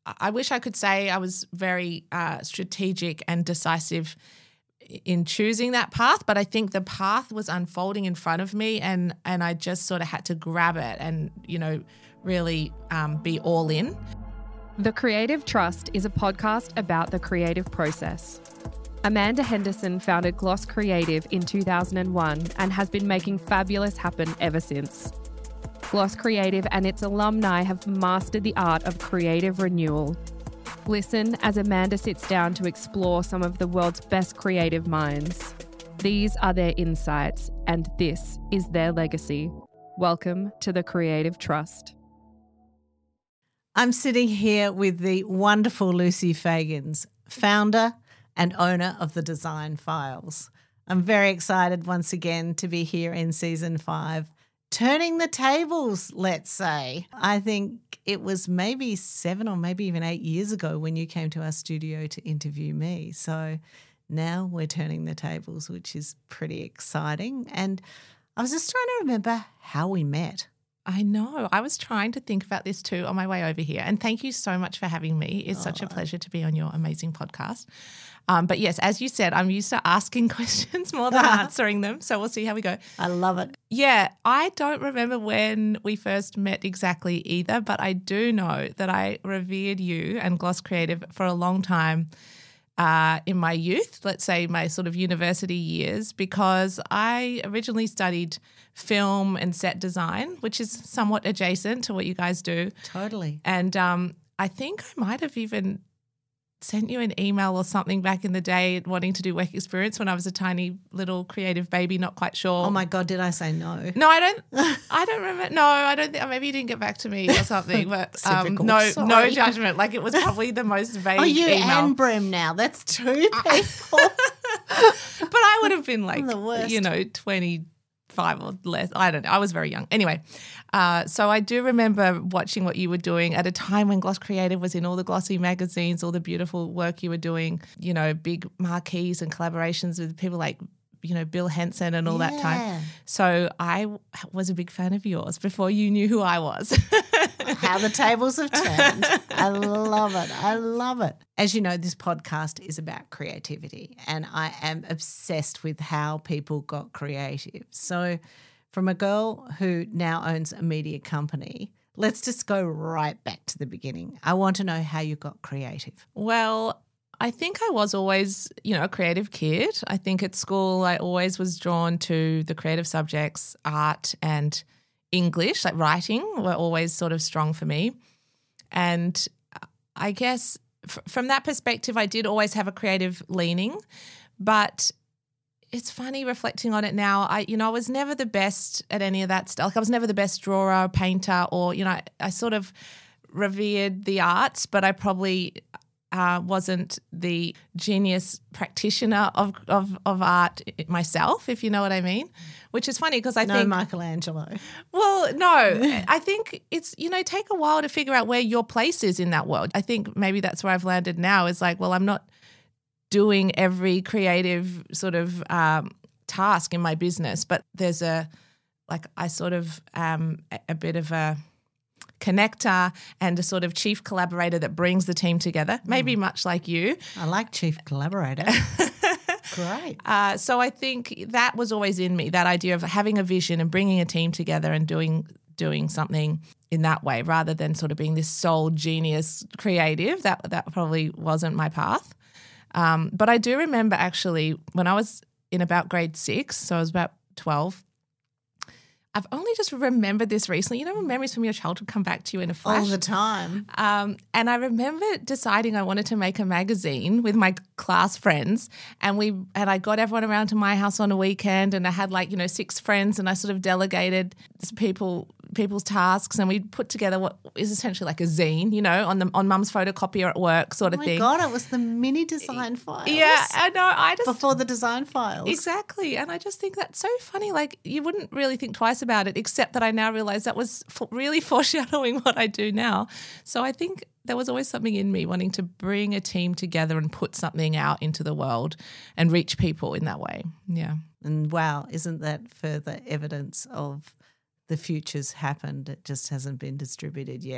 I wish I could say I was very strategic and decisive in choosing that path, but I think the path was unfolding in front of me, and I just sort of had to grab it and, really be all in. The Creative Trust is a podcast about the creative process. Amanda Henderson founded Gloss Creative in 2001 and has been making fabulous happen ever since. Gloss Creative and its alumni have mastered the art of creative renewal. Listen as Amanda sits down to explore some of the world's best creative minds. These are their insights, and this is their legacy. Welcome to the Creative Trust. I'm sitting here with the wonderful Lucy Fagans, founder and owner of the Design Files. I'm very excited once again to be here in season 5, turning the tables, let's say. I think it was maybe 7 or maybe even 8 years ago when you came to our studio to interview me. So now we're turning the tables, which is pretty exciting. And I was just trying to remember how we met. I know. I was trying to think about this too on my way over here. And thank you so much for having me. It's such a pleasure to be on your amazing podcast. But yes, as you said, I'm used to asking questions more than answering them. So we'll see how we go. I love it. Yeah, I don't remember when we first met exactly either, but I do know that I revered you and Gloss Creative for a long time in my youth, let's say my sort of university years, because I originally studied film and set design, which is somewhat adjacent to what you guys do. Totally. And I think I might have even sent you an email or something back in the day wanting to do work experience when I was a tiny little creative baby, not quite sure. Oh my God, did I say no? No, I don't remember. No, I don't think. Maybe you didn't get back to me or something. But no judgment. Like it was probably the most vague email. Oh, you and Brim now. That's 2 people. But I would have been like, the worst. 25 or less. I don't know. I was very young. Anyway, so I do remember watching what you were doing at a time when Gloss Creative was in all the glossy magazines, all the beautiful work you were doing, big marquees and collaborations with people like, Bill Henson and all that time. So I was a big fan of yours before you knew who I was. How the tables have turned. I love it. I love it. As you know, this podcast is about creativity, and I am obsessed with how people got creative. So from a girl who now owns a media company, let's just go right back to the beginning. I want to know how you got creative. Well, I think I was always, a creative kid. I think at school I always was drawn to the creative subjects, art and English, like writing were always sort of strong for me. And I guess from that perspective, I did always have a creative leaning. But it's funny reflecting on it now. I was never the best at any of that stuff. Like I was never the best drawer, painter, or, I sort of revered the arts, but I probably wasn't the genius practitioner of art myself, if you know what I mean, which is funny because I think – No Michelangelo. Well, no. I think it's, take a while to figure out where your place is in that world. I think maybe that's where I've landed now is like, well, I'm not doing every creative sort of task in my business, but there's I sort of am a bit of a connector and a sort of chief collaborator that brings the team together, maybe much like you. I like chief collaborator. Great. So I think that was always in me, that idea of having a vision and bringing a team together and doing something in that way rather than sort of being this sole genius creative. That probably wasn't my path. But I do remember actually when I was in about grade 6, so I was about 12, I've only just remembered this recently. When memories from your childhood come back to you in a flash? All the time. And I remember deciding I wanted to make a magazine with my class friends, and I got everyone around to my house on a weekend, and I had 6 friends, and I sort of delegated people's tasks, and we put together what is essentially like a zine, on Mum's photocopier at work sort of thing. Oh my God, it was the mini Design Files. Yeah, I know. Before the Design Files. Exactly. And I just think that's so funny. Like you wouldn't really think twice about it, except that I now realise that was really foreshadowing what I do now. So I think there was always something in me wanting to bring a team together and put something out into the world and reach people in that way. Yeah. And wow, isn't that further evidence of the future's happened? It just hasn't been distributed yet.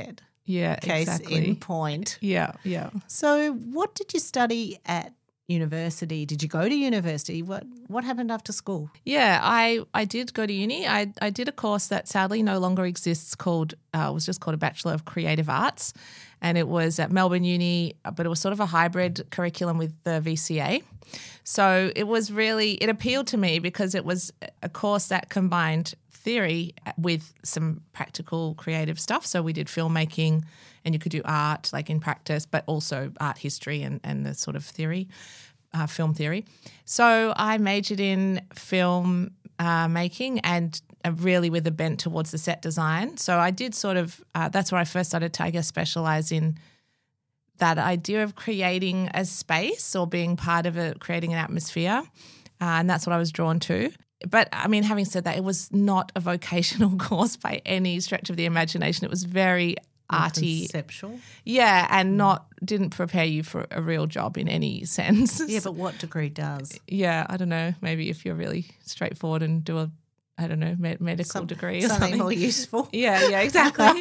Yeah, case exactly. in point. Yeah, yeah. So what did you study at university? Did you go to university? What happened after school? Yeah, I did go to uni. I did a course that sadly no longer exists called, it was just called a Bachelor of Creative Arts, and it was at Melbourne Uni, but it was sort of a hybrid curriculum with the VCA. So it appealed to me because it was a course that combined theory with some practical creative stuff. So we did filmmaking, and you could do art like in practice, but also art history and the sort of theory, film theory. So I majored in film making and really with a bent towards the set design. So I did sort of, that's where I first started to, I guess, specialize in that idea of creating a space or being part of it, creating an atmosphere. And that's what I was drawn to. But I mean, having said that, it was not a vocational course by any stretch of the imagination. It was very arty. Conceptual? Yeah, and didn't prepare you for a real job in any sense. Yeah, but what degree does? Yeah, I don't know. Maybe if you're really straightforward and do medical degree or something more useful. Yeah, exactly.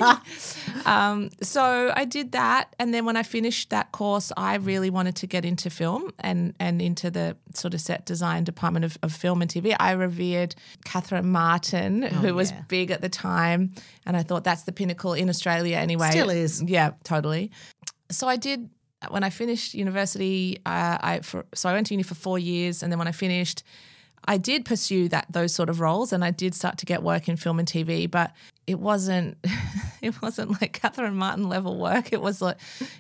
So I did that, and then when I finished that course, I really wanted to get into film and into the sort of set design department of film and TV. I revered Catherine Martin, who was big at the time, and I thought that's the pinnacle in Australia anyway. Still is. Yeah, totally. So I did. When I finished university, I went to uni for 4 years, and then when I finished, I did pursue those sort of roles, and I did start to get work in film and TV, but it wasn't like Catherine Martin level work. It was like,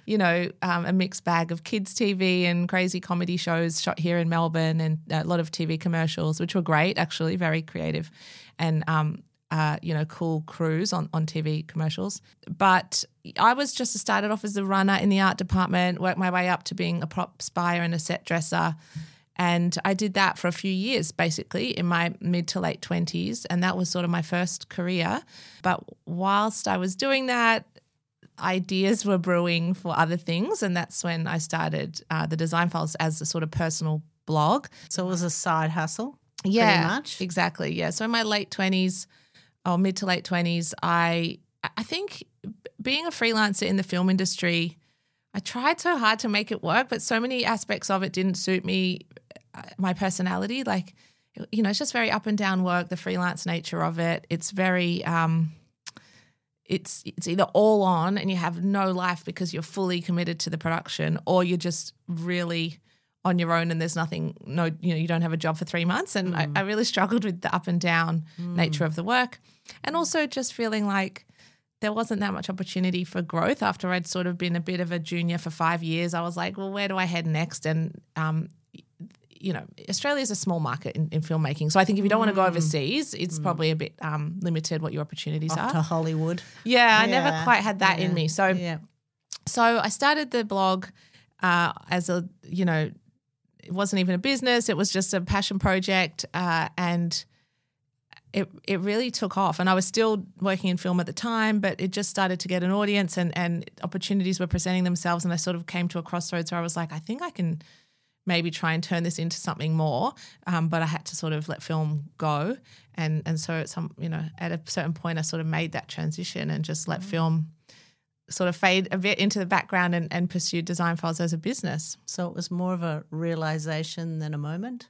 a mixed bag of kids TV and crazy comedy shows shot here in Melbourne, and a lot of TV commercials, which were great, actually, very creative, and cool crews on TV commercials. But I started off as a runner in the art department, worked my way up to being a props buyer and a set dresser. And I did that for a few years, basically, in my mid to late 20s. And that was sort of my first career. But whilst I was doing that, ideas were brewing for other things. And that's when I started the Design Files as a sort of personal blog. So it was a side hustle, yeah, pretty much? Exactly, yeah. So in my late 20s, or mid to late 20s, I think being a freelancer in the film industry, I tried so hard to make it work, but so many aspects of it didn't suit me, my personality. Like, it's just very up and down work, the freelance nature of it. It's very, it's either all on and you have no life because you're fully committed to the production, or you're just really on your own and there's nothing, you don't have a job for 3 months. And I really struggled with the up and down nature of the work. And also just feeling like there wasn't that much opportunity for growth after I'd sort of been a bit of a junior for 5 years. I was like, well, where do I head next? And, Australia is a small market in filmmaking. So I think if you don't want to go overseas, it's probably a bit limited what your opportunities Off are. to Hollywood. Yeah, I never quite had that in me. So, so I started the blog as a, it wasn't even a business. It was just a passion project, and it really took off. And I was still working in film at the time, but it just started to get an audience, and opportunities were presenting themselves. And I sort of came to a crossroads where I was like, I think I can maybe try and turn this into something more. But I had to sort of let film go. And so at a certain point, I sort of made that transition and just let film sort of fade a bit into the background and pursued Design Files as a business. So it was more of a realization than a moment?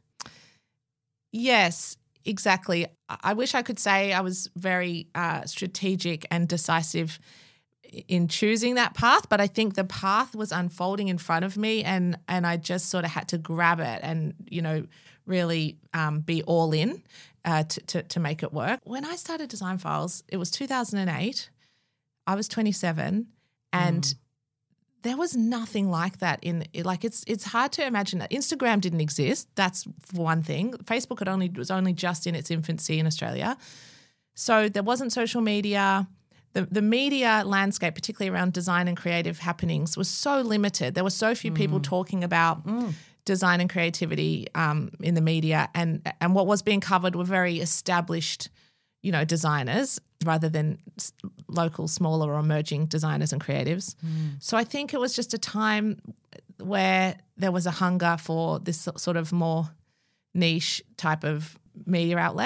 Yes, exactly. I wish I could say I was very strategic and decisive in choosing that path, but I think the path was unfolding in front of me, and I just sort of had to grab it and, really be all in to make it work. When I started Design Files, it was 2008. I was 27, and there was nothing like that it's hard to imagine that. Instagram didn't exist. That's one thing. Facebook was only just in its infancy in Australia. So there wasn't social media. The media landscape, particularly around design and creative happenings, was so limited. There were so few people talking about design and creativity in the media, and what was being covered were very established, designers rather than local, smaller or emerging designers and creatives. So I think it was just a time where there was a hunger for this sort of more niche type of media outlet.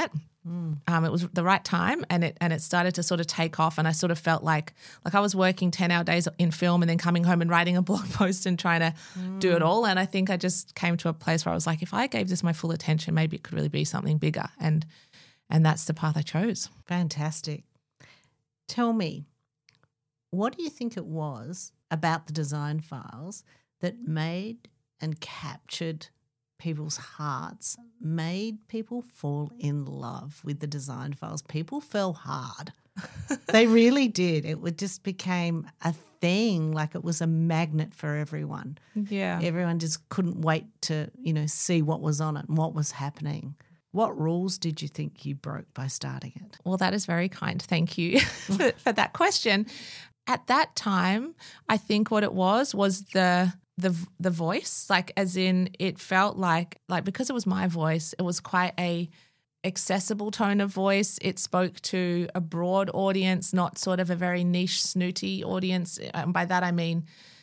It was the right time, and it started to sort of take off, and I sort of felt like I was working 10-hour days in film and then coming home and writing a blog post and trying to do it all. And I think I just came to a place where I was like, if I gave this my full attention, maybe it could really be something bigger, and that's the path I chose. Fantastic. Tell me, what do you think it was about the design files that made and captured people's hearts, made people fall in love with the design files? People fell hard. They really did. It just became a thing, like it was a magnet for everyone. Yeah. Everyone just couldn't wait to, see what was on it and what was happening. What rules did you think you broke by starting it? Well, that is very kind. Thank you for that question. At that time, I think what it was the voice, like as in it felt like because it was my voice, it was quite a accessible tone of voice. It spoke to a broad audience, not sort of a very niche, snooty audience. And by that I mean,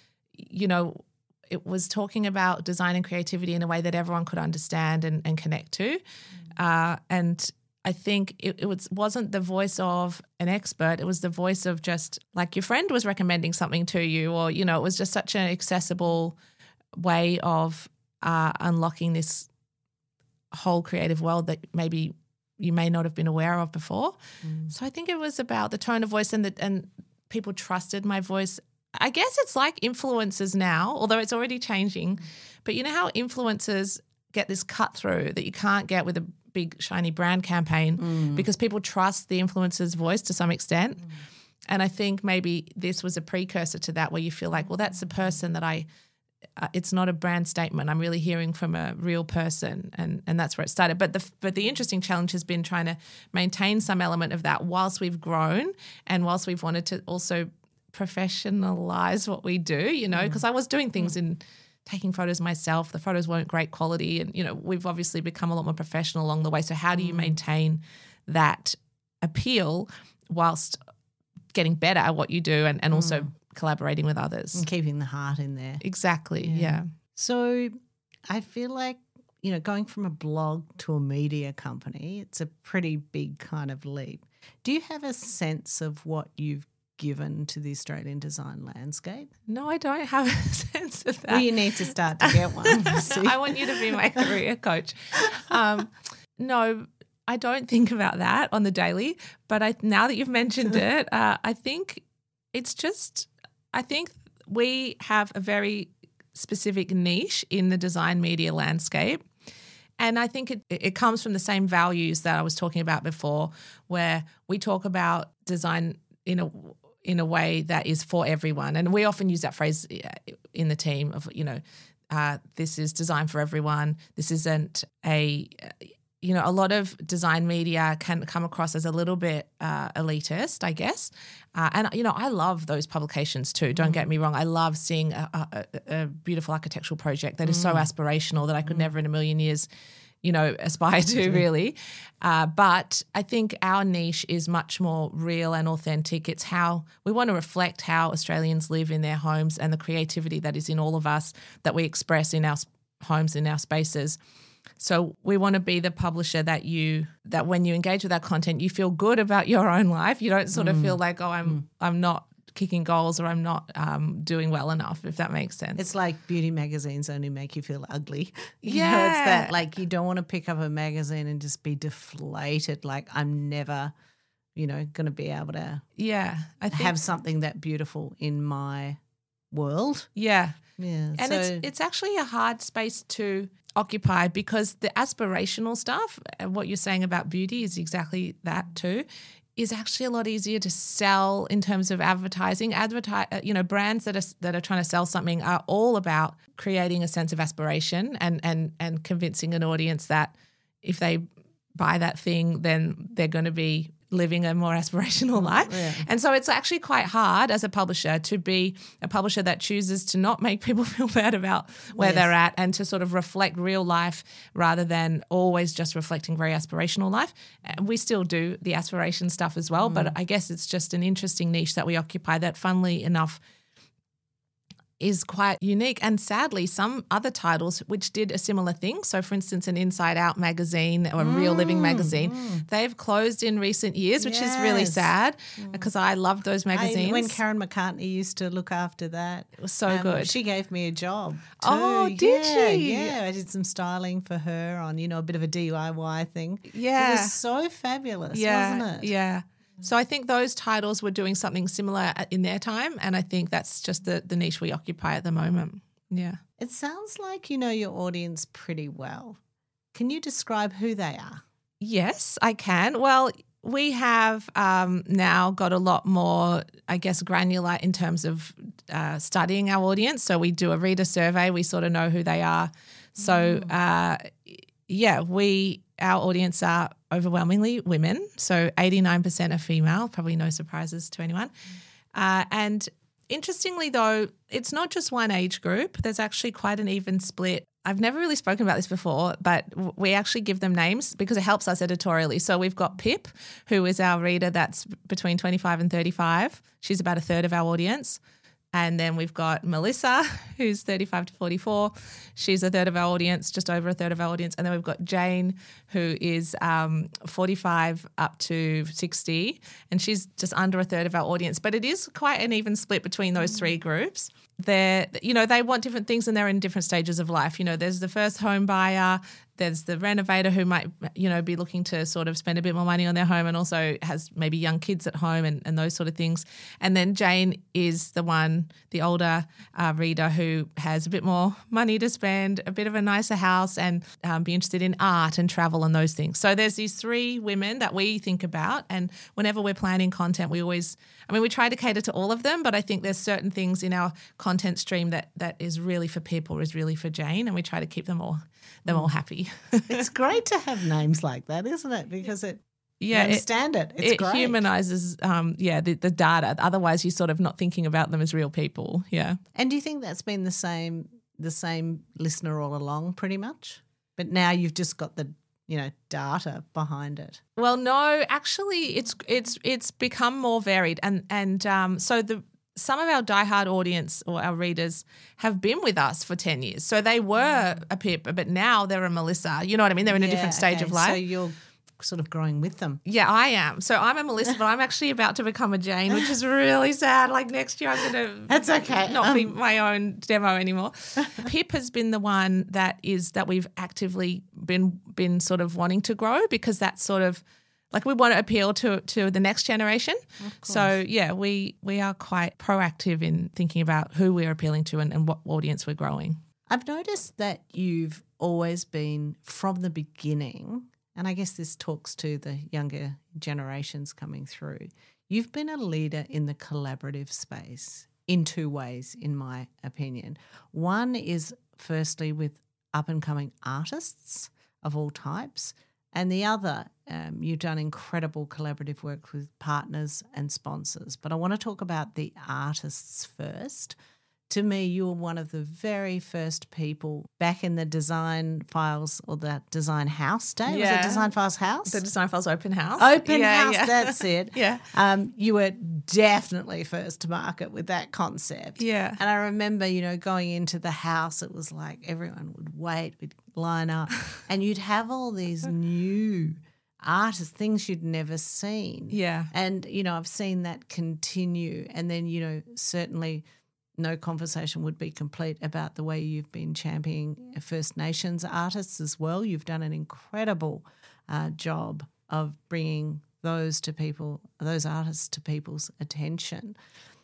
it was talking about design and creativity in a way that everyone could understand and connect to. And I think it wasn't the voice of an expert. It was the voice of just like your friend was recommending something to you, or, it was just such an accessible way of unlocking this whole creative world that maybe you may not have been aware of before. So I think it was about the tone of voice and people trusted my voice. I guess it's like influencers now, although it's already changing. But you know how influencers get this cut through that you can't get with a big shiny brand campaign because people trust the influencer's voice to some extent. And I think maybe this was a precursor to that, where you feel like, well, that's a person that it's not a brand statement. I'm really hearing from a real person, and that's where it started. But the interesting challenge has been trying to maintain some element of that whilst we've grown and whilst we've wanted to also professionalize what we do, because I was doing things in taking photos myself. The photos weren't great quality, and, we've obviously become a lot more professional along the way. So how do you maintain that appeal whilst getting better at what you do and also collaborating with others? And keeping the heart in there. Exactly, yeah. So I feel like, going from a blog to a media company, it's a pretty big kind of leap. Do you have a sense of what you've given to the Australian design landscape? No, I don't have a sense of that. Well, you need to start to get one. I want you to be my career coach. No, I don't think about that on the daily, but now that you've mentioned it, I think we have a very specific niche in the design media landscape. And I think it comes from the same values that I was talking about before, where we talk about design in a way that is for everyone. And we often use that phrase in the team of, this is design for everyone. This isn't a lot of design media can come across as a little bit elitist, I guess. And I love those publications too. Don't get me wrong. I love seeing a beautiful architectural project that is so aspirational that I could never in a million years aspire to really. But I think our niche is much more real and authentic. It's how we want to reflect how Australians live in their homes and the creativity that is in all of us that we express in our homes, in our spaces. So we want to be the publisher that when you engage with our content, you feel good about your own life. You don't sort of feel like, I'm not kicking goals or I'm not doing well enough, if that makes sense. It's like beauty magazines only make you feel ugly. Yeah. It's that like you don't want to pick up a magazine and just be deflated, like I'm never, going to be able to have something that beautiful in my world. Yeah. Yeah. And it's actually a hard space to occupy because the aspirational stuff, what you're saying about beauty is exactly that too, is actually a lot easier to sell in terms of advertising. Brands that are trying to sell something are all about creating a sense of aspiration and convincing an audience that if they buy that thing, then they're going to be living a more aspirational life. Yeah. And so it's actually quite hard as a publisher to be a publisher that chooses to not make people feel bad about where they're at and to sort of reflect real life rather than always just reflecting very aspirational life. We still do the aspiration stuff as well, but I guess it's just an interesting niche that we occupy that, funnily enough, is quite unique. And sadly, some other titles which did a similar thing, so for instance, an Inside Out magazine or a Real Living magazine, they've closed in recent years, which is really sad because I loved those magazines. When Karen McCartney used to look after that. It was so good. She gave me a job too. Oh, did she? Yeah, I did some styling for her on, a bit of a DIY thing. Yeah. It was so fabulous, wasn't it? Yeah. So I think those titles were doing something similar in their time, and I think that's just the niche we occupy at the moment. Yeah. It sounds like you know your audience pretty well. Can you describe who they are? Yes, I can. Well, we have now got a lot more, I guess, granular in terms of studying our audience. So we do a reader survey. We sort of know who they are. So, our audience are overwhelmingly women. So 89% are female, probably no surprises to anyone. And interestingly, though, it's not just one age group. There's actually quite an even split. I've never really spoken about this before, but we actually give them names because it helps us editorially. So we've got Pip, who is our reader that's between 25 and 35. She's about a third of our audience. And then we've got Melissa, who's 35 to 44. She's a third of our audience, just over a third of our audience. And then we've got Jane, who is 45 up to 60, and she's just under a third of our audience. But it is quite an even split between those three groups. They want different things and they're in different stages of life. There's the first home buyer, there's the renovator who might, be looking to sort of spend a bit more money on their home and also has maybe young kids at home and those sort of things. And then Jane is the older reader who has a bit more money to spend, a bit of a nicer house and be interested in art and travel and those things. So there's these three women that we think about, and whenever we're planning content, we try to cater to all of them, but I think there's certain things in our content stream that is really for Pip or is really for Jane, and we try to keep them all happy. It's great to have names like that, isn't it? Because you understand it. It's great. It humanises the data. Otherwise, you're sort of not thinking about them as real people. Yeah. And do you think that's been the same listener all along, pretty much? But now you've just got the data behind it. Well, no, actually, it's become more varied, and so some of our diehard audience or our readers have been with us for 10 years. So they were a Pip, but now they're a Melissa. You know what I mean? They're in a different stage of life. So you're sort of growing with them. Yeah, I am. So I'm a Melissa, but I'm actually about to become a Jane, which is really sad. Like next year I'm going to That's okay. Not be my own demo anymore. Pip has been the one that we've actively been sort of wanting to grow, because that's sort of like we want to appeal to the next generation. So, we are quite proactive in thinking about who we're appealing to and what audience we're growing. I've noticed that you've always been, from the beginning, and I guess this talks to the younger generations coming through, you've been a leader in the collaborative space in two ways, in my opinion. One is firstly with up-and-coming artists of all types, and the other, you've done incredible collaborative work with partners and sponsors. But I want to talk about the artists first. To me, you were one of the very first people back in the Design Files or the Design House day. Yeah. Was it Design Files House? The Design Files Open House. Open House, that's it. Yeah. You were definitely first to market with that concept. Yeah. And I remember, going into the house, it was like everyone would wait, we'd line up, and you'd have all these new artists, things you'd never seen. Yeah. And, I've seen that continue. And then, certainly no conversation would be complete about the way you've been championing First Nations artists as well. You've done an incredible job of bringing those artists to people's attention.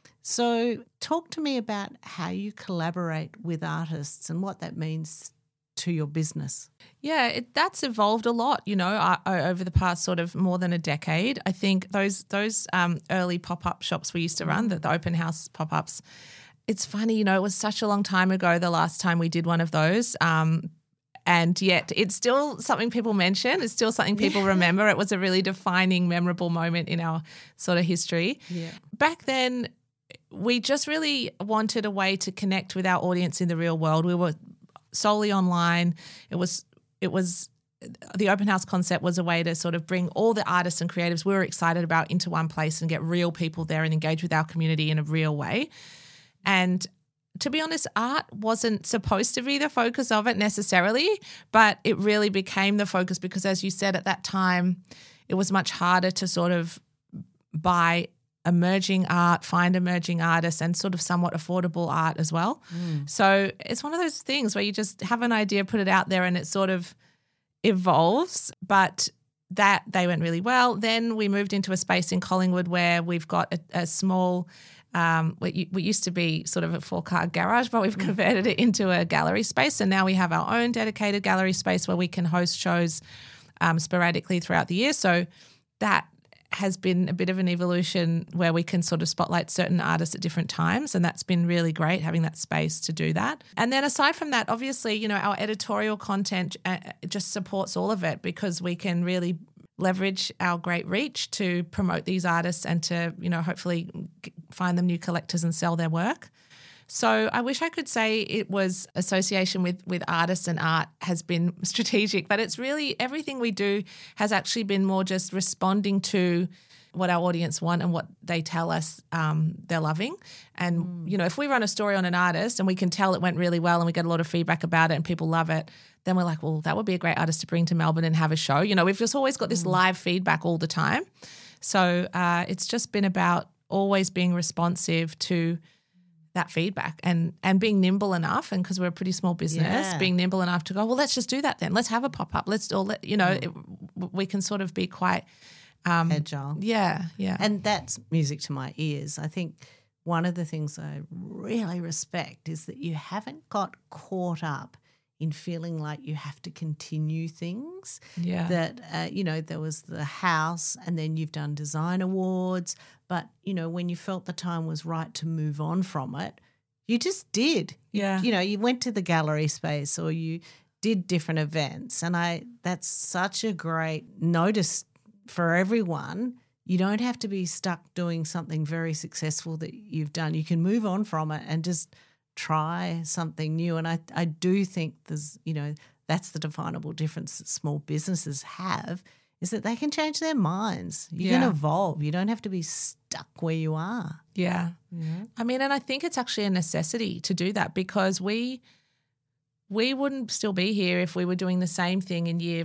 So talk to me about how you collaborate with artists and what that means to your business. Yeah, that's evolved a lot, over the past sort of more than a decade. I think those early pop-up shops we used to run, the open house pop-ups, it's funny, it was such a long time ago the last time we did one of those. And yet it's still something people mention. It's still something people remember. It was a really defining, memorable moment in our sort of history. Yeah. Back then, we just really wanted a way to connect with our audience in the real world. We were solely online. It was the open house concept was a way to sort of bring all the artists and creatives we were excited about into one place and get real people there and engage with our community in a real way. And to be honest, art wasn't supposed to be the focus of it necessarily, but it really became the focus because, as you said, at that time, it was much harder to sort of buy emerging art, find emerging artists, and sort of somewhat affordable art as well. So it's one of those things where you just have an idea, put it out there, and it sort of evolves. But that they went really well. Then we moved into a space in Collingwood where we've got a small, we used to be sort of a 4-car garage, but we've converted it into a gallery space. And now we have our own dedicated gallery space where we can host shows sporadically throughout the year. So that has been a bit of an evolution where we can sort of spotlight certain artists at different times, and that's been really great having that space to do that. And then aside from that, obviously, you know, our editorial content just supports all of it because we can really leverage our great reach to promote these artists and to, you know, hopefully find them new collectors and sell their work. So I wish I could say it was association with artists and art has been strategic, but it's really everything we do has actually been more just responding to what our audience want and what they tell us they're loving. And, you know, if we run a story on an artist and we can tell it went really well and we get a lot of feedback about it and people love it, then we're like, well, that would be a great artist to bring to Melbourne and have a show. You know, we've just always got this live feedback all the time. So it's just been about always being responsive to that feedback and being nimble enough, and because we're a pretty small business, being nimble enough to go, well, let's just do that then. Let's have a pop-up. We can sort of be quite agile. Yeah. And that's music to my ears. I think one of the things I really respect is that you haven't got caught up in feeling like you have to continue things. Yeah. That, you know, there was the house and then you've done design awards. But, you know, when you felt the time was right to move on from it, you just did. Yeah. You know, you went to the gallery space or you did different events. And that's such a great notice for everyone. You don't have to be stuck doing something very successful that you've done. You can move on from it and just try something new. And I do think there's, you know, that's the definable difference that small businesses have, is that they can change their minds. You can evolve. You don't have to be stuck where you are. Yeah. I mean, and I think it's actually a necessity to do that because we wouldn't still be here if we were doing the same thing in year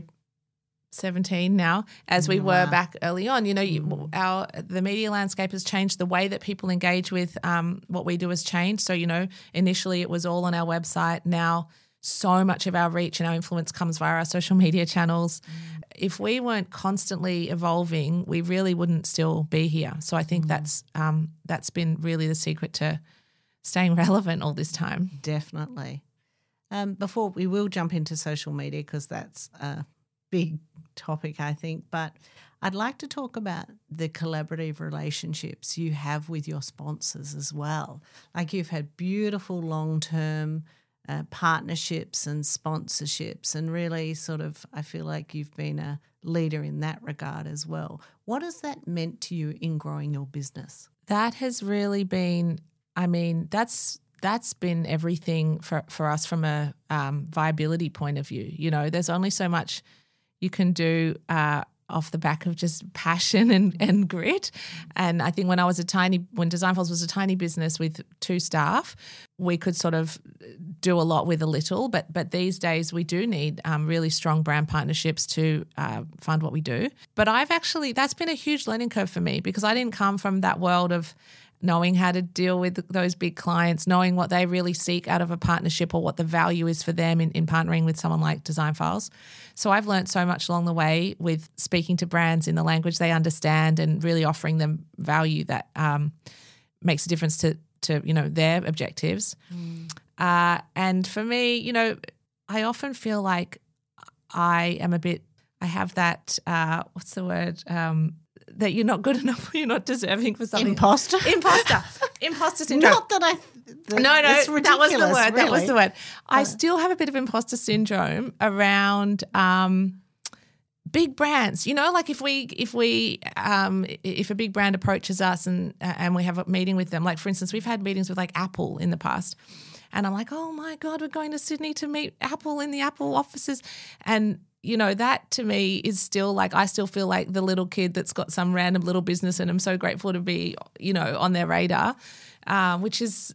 17 now as we were back early on. You know, the media landscape has changed. The way that people engage with what we do has changed. So, you know, initially it was all on our website. Now so much of our reach and our influence comes via our social media channels. If we weren't constantly evolving, we really wouldn't still be here. So I think that's been really the secret to staying relevant all this time. Definitely. Before we will jump into social media because that's a big topic, I think, but I'd like to talk about the collaborative relationships you have with your sponsors as well. Like you've had beautiful long-term partnerships and sponsorships, and really sort of I feel like you've been a leader in that regard as well. What has that meant to you in growing your business? That has really been, I mean, that's been everything for us from a viability point of view. You know, there's only so much you can do off the back of just passion and grit. And I think when Design Files was a tiny business with 2 staff, we could sort of do a lot with a little. But these days we do need really strong brand partnerships to fund what we do. But that's been a huge learning curve for me because I didn't come from that world of knowing how to deal with those big clients, knowing what they really seek out of a partnership or what the value is for them in partnering with someone like Design Files. So I've learned so much along the way with speaking to brands in the language they understand and really offering them value that makes a difference to you know, their objectives. And for me, you know, I often feel like I have that, what's the word, that you're not good enough, you're not deserving for something. Imposter syndrome. Not that no, that was the word. Really. That was the word. I still have a bit of imposter syndrome around big brands. You know, like if a big brand approaches us and we have a meeting with them, like for instance, we've had meetings with like Apple in the past, and I'm like, oh my God, we're going to Sydney to meet Apple in the Apple offices, and you know, that to me is still like, I still feel like the little kid that's got some random little business, and I'm so grateful to be, you know, on their radar, which is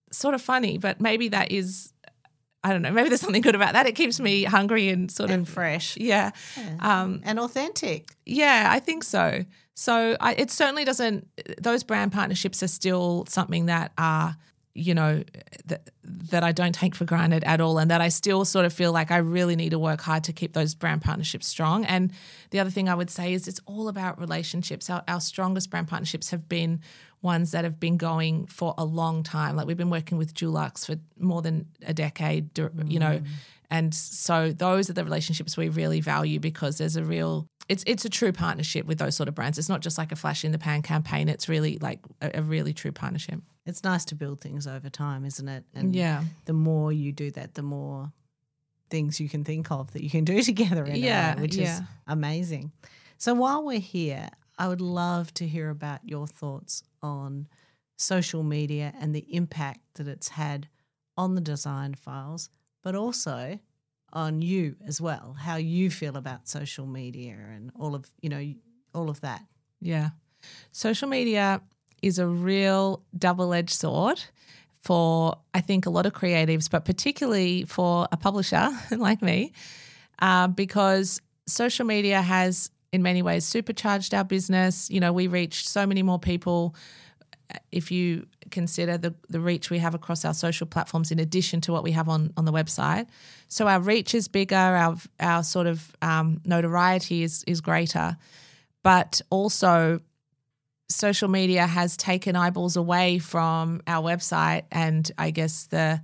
sort of funny, but maybe that is, I don't know, maybe there's something good about that. It keeps me hungry and sort of fresh. Yeah. And authentic. Yeah, I think so. So it certainly doesn't, those brand partnerships are still something that are, you know, that I don't take for granted at all, and that I still sort of feel like I really need to work hard to keep those brand partnerships strong. And the other thing I would say is it's all about relationships. Our strongest brand partnerships have been ones that have been going for a long time. Like we've been working with Dulux for more than a decade, you know, and so those are the relationships we really value because there's a real, it's a true partnership with those sort of brands. It's not just like a flash in the pan campaign. It's really like a really true partnership. It's nice to build things over time, isn't it? And yeah. the more you do that, the more things you can think of that you can do together in a way, which is amazing. So while we're here, I would love to hear about your thoughts on social media and the impact that it's had on the Design Files, but also on you as well, how you feel about social media and all of that. Yeah. Social media is a real double-edged sword for, I think, a lot of creatives, but particularly for a publisher like me, because social media has in many ways supercharged our business. You know, we reach so many more people if you consider the reach we have across our social platforms in addition to what we have on the website. So our reach is bigger, our sort of notoriety is greater, but also social media has taken eyeballs away from our website and I guess the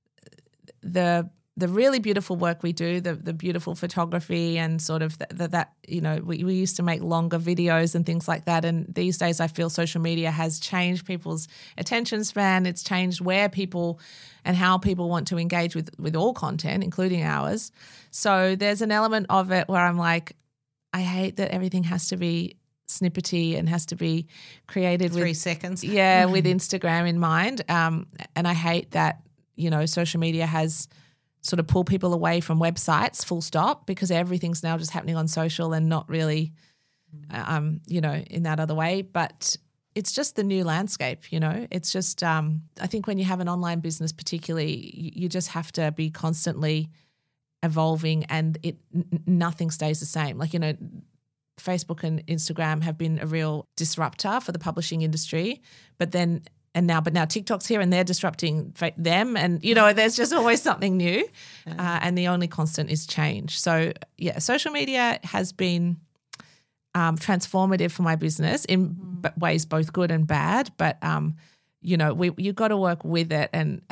really beautiful work we do, the beautiful photography and sort of that you know, we used to make longer videos and things like that, and these days I feel social media has changed people's attention span. It's changed where people and how people want to engage with all content, including ours. So there's an element of it where I'm like, I hate that everything has to be snippety and has to be created 3 seconds. Yeah, with Instagram in mind. And I hate that, you know, social media has sort of pulled people away from websites full stop because everything's now just happening on social and not really, you know, in that other way. But it's just the new landscape, you know. It's just I think when you have an online business particularly, you just have to be constantly evolving and nothing stays the same. Like, you know, Facebook and Instagram have been a real disruptor for the publishing industry, but now TikTok's here and they're disrupting them, and you know there's just always something new, and the only constant is change. So yeah, social media has been transformative for my business in ways both good and bad, but you know you got to work with it and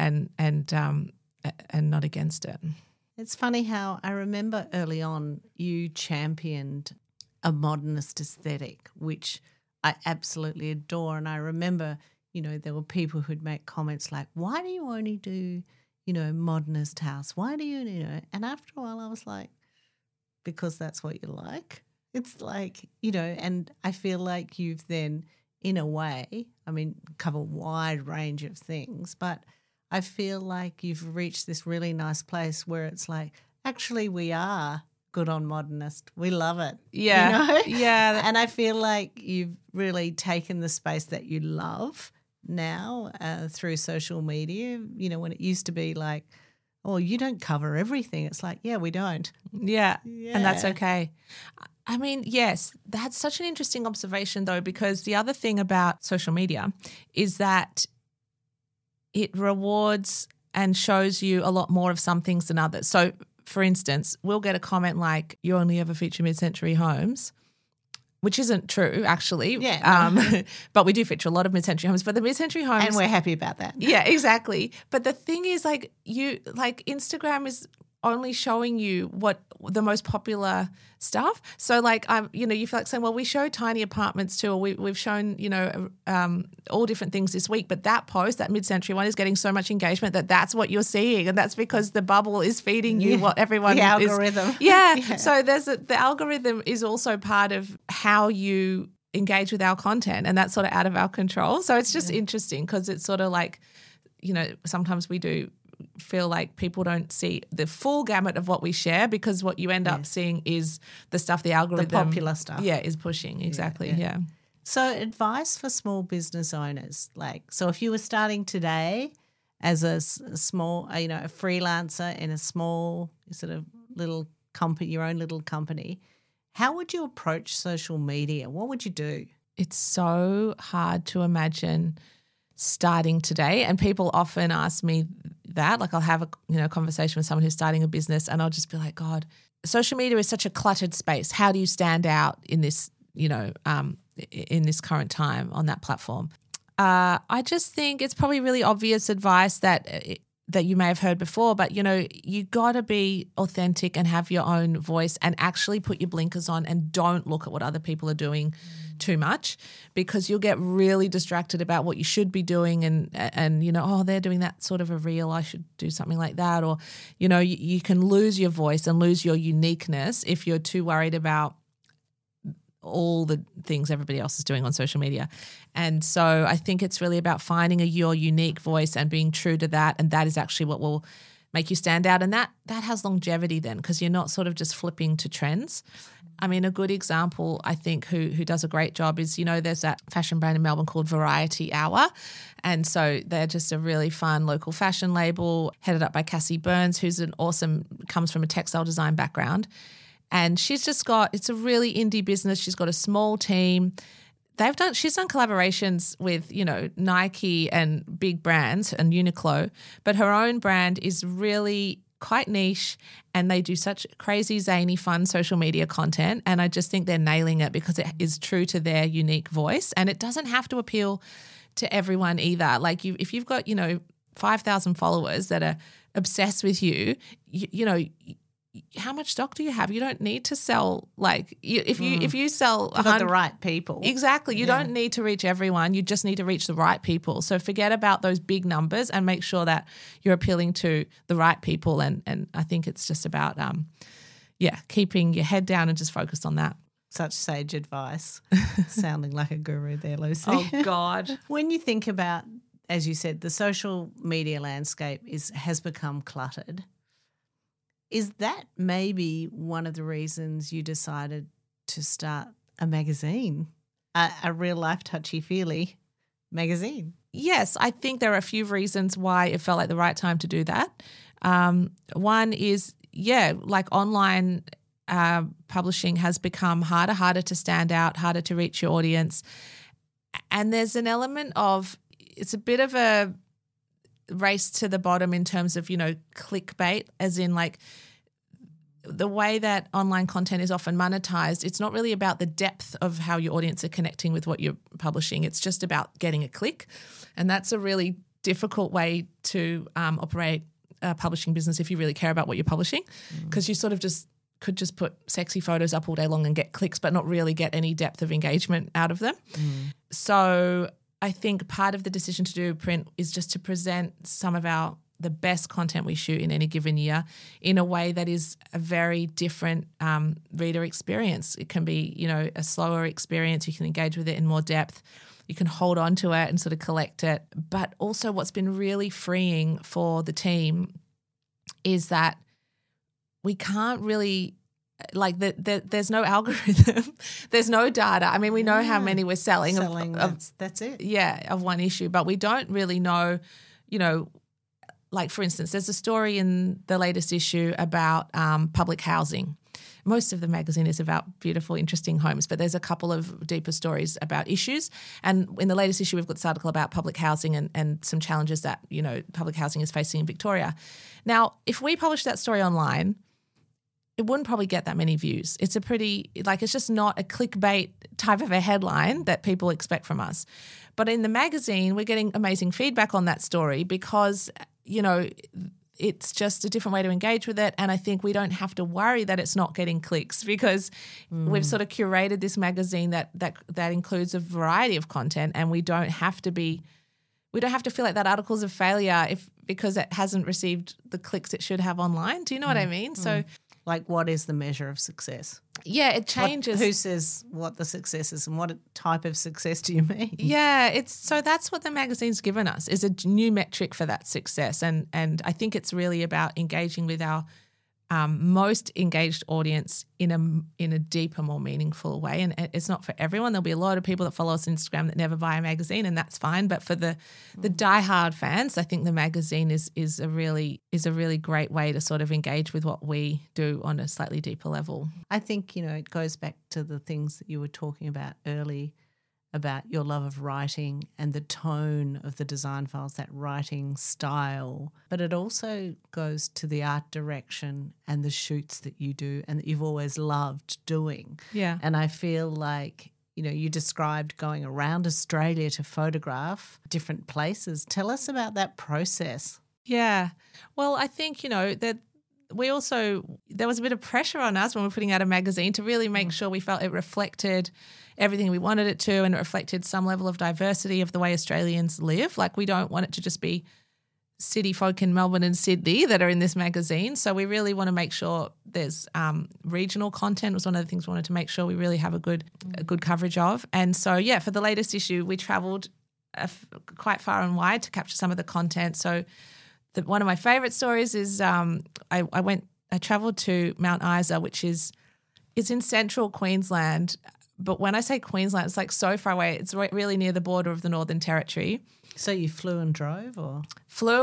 not against it. It's funny how I remember early on you championed a modernist aesthetic, which I absolutely adore. And I remember, you know, there were people who'd make comments like, why do you only do, you know, modernist house? Why do you know? And after a while I was like, because that's what you like. It's like, you know, and I feel like you've then, in a way, I mean, cover a wide range of things, but I feel like you've reached this really nice place where it's like, actually we are good on modernist. We love it. Yeah. You know? Yeah. And I feel like you've really taken the space that you love now through social media. You know, when it used to be like, oh, you don't cover everything. It's like, yeah, we don't. Yeah. And that's okay. I mean, yes, that's such an interesting observation though, because the other thing about social media is that it rewards and shows you a lot more of some things than others. So for instance, we'll get a comment like, you only ever feature mid-century homes, which isn't true actually. Yeah. But we do feature a lot of mid-century homes. But the mid-century homes… And we're happy about that. Yeah, exactly. But the thing is Instagram is only showing you what the most popular stuff. So you feel like saying, well, we show tiny apartments too, or we've shown, all different things this week, but that post, that mid-century one, is getting so much engagement that's what you're seeing, and that's because the bubble is feeding you what everyone the algorithm. Yeah. So the algorithm is also part of how you engage with our content, and that's sort of out of our control. So it's just interesting because it's sort of like, sometimes we do feel like people don't see the full gamut of what we share, because what you end up seeing is the stuff the algorithm, the popular stuff, is pushing. Exactly. Yeah. So advice for small business owners, so if you were starting today as a small, a freelancer in a small sort of little company, your own little company, how would you approach social media? What would you do? It's so hard to imagine starting today, and people often ask me that. Like, I'll have a conversation with someone who's starting a business, and I'll just be like, God, social media is such a cluttered space. How do you stand out in this, in this current time on that platform? I just think it's probably really obvious advice that you may have heard before, but, you got to be authentic and have your own voice and actually put your blinkers on and don't look at what other people are doing too much, because you'll get really distracted about what you should be doing and oh, they're doing that sort of a reel, I should do something like that. Or, you can lose your voice and lose your uniqueness if you're too worried about all the things everybody else is doing on social media. And so I think it's really about finding your unique voice and being true to that, and that is actually what will make you stand out. And that has longevity then, because you're not sort of just flipping to trends. I mean, a good example, I think, who does a great job is, there's that fashion brand in Melbourne called Variety Hour. And so they're just a really fun local fashion label headed up by Cassie Burns, who's comes from a textile design background. And she's it's a really indie business. She's got a small team. She's done collaborations with, Nike and big brands and Uniqlo, but her own brand is really quite niche, and they do such crazy, zany, fun social media content. And I just think they're nailing it because it is true to their unique voice, and it doesn't have to appeal to everyone either. Like, if you've got, 5,000 followers that are obsessed with you, how much stock do you have? You don't need to sell if you sell the right people. Exactly. You don't need to reach everyone. You just need to reach the right people. So forget about those big numbers and make sure that you're appealing to the right people. And I think it's just about keeping your head down and just focus on that. Such sage advice. Sounding like a guru there, Lucy. Oh God. When you think about, as you said, the social media landscape has become cluttered. Is that maybe one of the reasons you decided to start a magazine, a real-life touchy-feely magazine? Yes, I think there are a few reasons why it felt like the right time to do that. One is, online publishing has become harder to stand out, harder to reach your audience. And there's an element of, it's a bit of a race to the bottom in terms of, clickbait, as in the way that online content is often monetized. It's not really about the depth of how your audience are connecting with what you're publishing. It's just about getting a click. And that's a really difficult way to operate a publishing business if you really care about what you're publishing, because you sort of could just put sexy photos up all day long and get clicks, but not really get any depth of engagement out of them. So I think part of the decision to do print is just to present some of the best content we shoot in any given year in a way that is a very different reader experience. It can be, a slower experience. You can engage with it in more depth. You can hold on to it and sort of collect it. But also what's been really freeing for the team is that we can't really there's no algorithm, there's no data. I mean, we know how many we're selling. That's it. Yeah, of one issue, but we don't really know, for instance, there's a story in the latest issue about public housing. Most of the magazine is about beautiful, interesting homes, but there's a couple of deeper stories about issues. And in the latest issue, we've got this article about public housing and some challenges that, public housing is facing in Victoria. Now, if we publish that story online, it wouldn't probably get that many views. It's a pretty, it's just not a clickbait type of a headline that people expect from us. But in the magazine, we're getting amazing feedback on that story because, it's just a different way to engage with it. And I think we don't have to worry that it's not getting clicks because we've sort of curated this magazine that includes a variety of content, and we don't have to feel like that article's a failure because it hasn't received the clicks it should have online. Do you know what I mean? So what is the measure of success? Yeah, it changes. Who says what the success is and what type of success do you mean? Yeah, so that's what the magazine's given us, is a new metric for that success. And I think it's really about engaging with our most engaged audience in a deeper, more meaningful way. And it's not for everyone. There'll be a lot of people that follow us on Instagram that never buy a magazine, and that's fine. But for the diehard fans, I think the magazine is a really great way to sort of engage with what we do on a slightly deeper level. I think, it goes back to the things that you were talking about early about your love of writing and the tone of the design files, that writing style. But it also goes to the art direction and the shoots that you do and that you've always loved doing. Yeah. And I feel like, you described going around Australia to photograph different places. Tell us about that process. Yeah. Well, I think, that there was a bit of pressure on us when we were putting out a magazine to really make sure we felt it reflected everything we wanted it to, and it reflected some level of diversity of the way Australians live. Like, we don't want it to just be city folk in Melbourne and Sydney that are in this magazine. So we really want to make sure there's regional content was one of the things we wanted to make sure we really have a good coverage of. And so, yeah, for the latest issue, we travelled quite far and wide to capture some of the content. So one of my favourite stories is I travelled to Mount Isa, which is in central Queensland. But when I say Queensland, it's like so far away. It's really near the border of the Northern Territory. So you flew and drove, or? Flew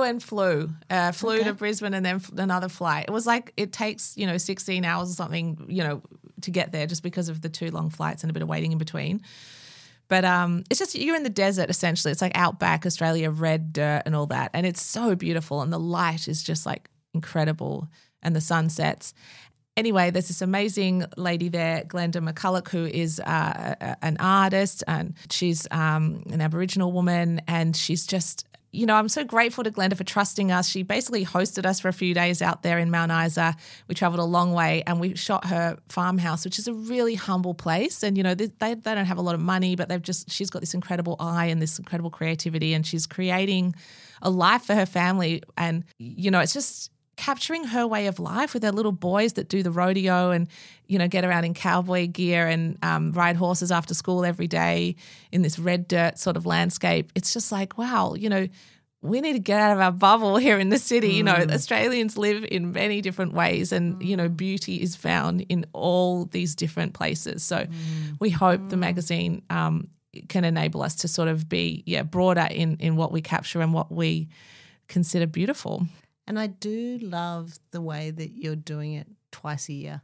to Brisbane and then another flight. It was like it takes, 16 hours or something, to get there just because of the 2 long flights and a bit of waiting in between. But it's just you're in the desert essentially. It's like outback Australia, red dirt and all that. And it's so beautiful and the light is just like incredible and the sunsets. Anyway, there's this amazing lady there, Glenda McCulloch, who is an artist, and she's an Aboriginal woman, and she's just, I'm so grateful to Glenda for trusting us. She basically hosted us for a few days out there in Mount Isa. We travelled a long way, and we shot her farmhouse, which is a really humble place. And, they don't have a lot of money, but she's got this incredible eye and this incredible creativity, and she's creating a life for her family. And, it's just capturing her way of life with her little boys that do the rodeo and, get around in cowboy gear and ride horses after school every day in this red dirt sort of landscape. It's just like, wow, we need to get out of our bubble here in the city. Australians live in many different ways and, beauty is found in all these different places. So we hope the magazine can enable us to sort of be, broader in what we capture and what we consider beautiful. And I do love the way that you're doing it twice a year.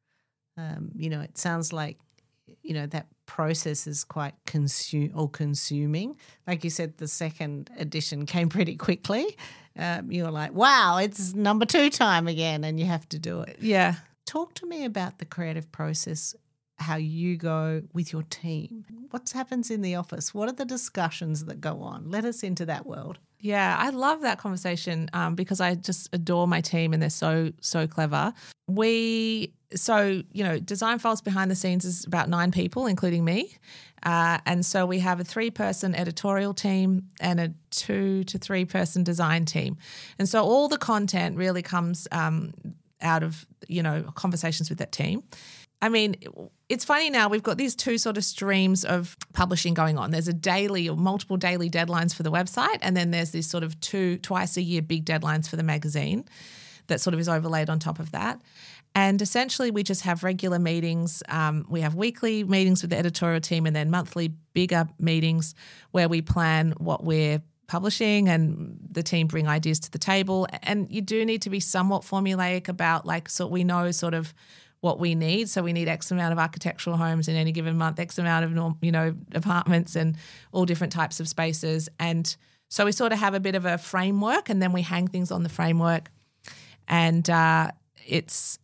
It sounds like, that process is quite consuming. Like you said, the second edition came pretty quickly. You're like, wow, it's number 2 time again, and you have to do it. Yeah. Talk to me about the creative process, how you go with your team. What happens in the office? What are the discussions that go on? Let us into that world. Yeah, I love that conversation because I just adore my team and they're so, so clever. Design Files behind the scenes is about 9 people, including me. And so we have a 3-person editorial team and a 2 to 3-person design team. And so all the content really comes out of, conversations with that team. I mean, it's funny now, we've got these 2 sort of streams of publishing going on. There's a daily or multiple daily deadlines for the website, and then there's this sort of twice a year big deadlines for the magazine that sort of is overlaid on top of that. And essentially we just have regular meetings. We have weekly meetings with the editorial team and then monthly bigger meetings where we plan what we're publishing and the team bring ideas to the table. And you do need to be somewhat formulaic about so we know sort of what we need. So we need X amount of architectural homes in any given month, X amount of, apartments and all different types of spaces. And so we sort of have a bit of a framework and then we hang things on the framework. And it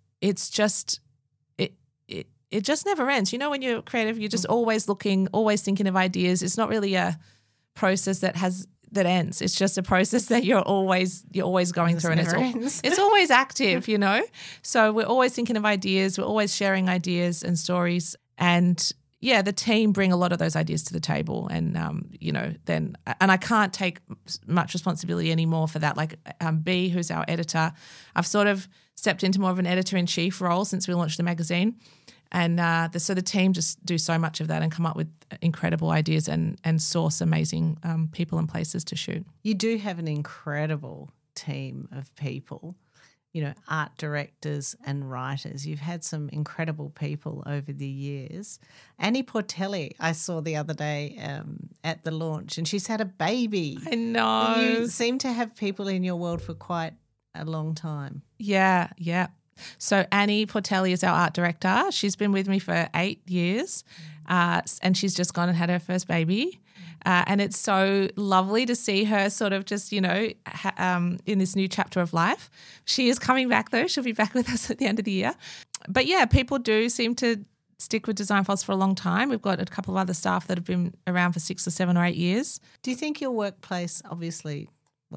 just never ends. When you're creative, you're just always looking, always thinking of ideas. It's not really a process that ends. It's just a process that you're always going through, and it's always active, So we're always thinking of ideas. We're always sharing ideas and stories, and the team bring a lot of those ideas to the table, and and I can't take much responsibility anymore for that. Like B, who's our editor, I've sort of stepped into more of an editor-in-chief role since we launched the magazine. And so the team just do so much of that and come up with incredible ideas and source amazing people and places to shoot. You do have an incredible team of people. art directors and writers. You've had some incredible people over the years. Annie Portelli, I saw the other day at the launch, and she's had a baby. I know. You seem to have people in your world for quite a long time. Yeah. So Annie Portelli is our art director. She's been with me for 8 years, and she's just gone and had her first baby. And it's so lovely to see her sort of just, in this new chapter of life. She is coming back though. She'll be back with us at the end of the year. But yeah, people do seem to stick with Design Files for a long time. We've got a couple of other staff that have been around for 6 or 7 or 8 years. Do you think your workplace, obviously,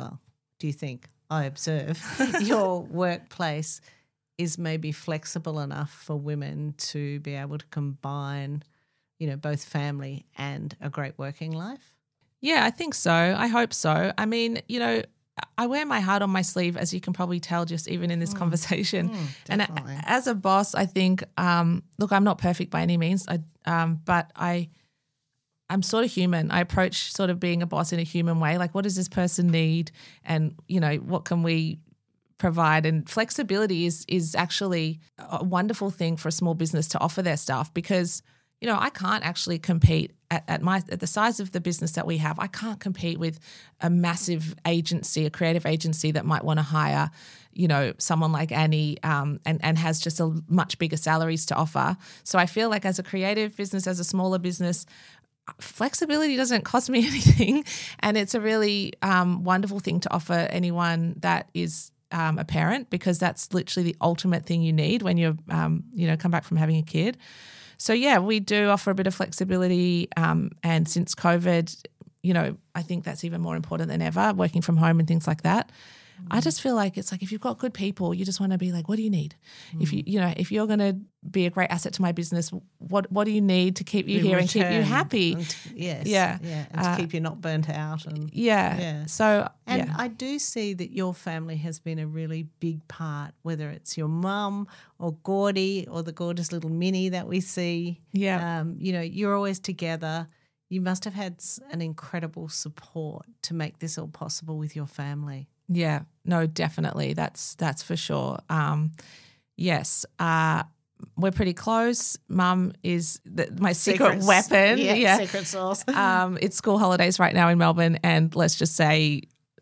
I observe your workplace is maybe flexible enough for women to be able to combine both family and a great working life? Yeah, I think so. I hope so. I mean, I wear my heart on my sleeve, as you can probably tell just even in this conversation. And as a boss, I think, look, I'm not perfect by any means, but I'm sort of human. I approach sort of being a boss in a human way. Like, what does this person need? And, what can we provide? And flexibility is actually a wonderful thing for a small business to offer their staff, because I can't actually compete at the size of the business that we have. I can't compete with a massive agency, a creative agency that might want to hire, someone like Annie and has just a much bigger salaries to offer. So I feel like as a creative business, as a smaller business, flexibility doesn't cost me anything, and it's a really wonderful thing to offer anyone that is a parent, because that's literally the ultimate thing you need when you're come back from having a kid. So, yeah, we do offer a bit of flexibility, and since COVID, I think that's even more important than ever, working from home and things like that. I just feel like it's like if you've got good people, you just want to be like, what do you need? If if you're going to be a great asset to my business, what do you need to keep you here and keep you happy? And to keep you not burnt out. And So I do see that your family has been a really big part, whether it's your mum or Gordy or the gorgeous little Minnie that we see. Yeah. You're always together. You must have had an incredible support to make this all possible with your family. Yeah, no, definitely. That's for sure. Yes, we're pretty close. Mum is my secret weapon. Yeah, secret sauce. It's school holidays right now in Melbourne, and let's just say,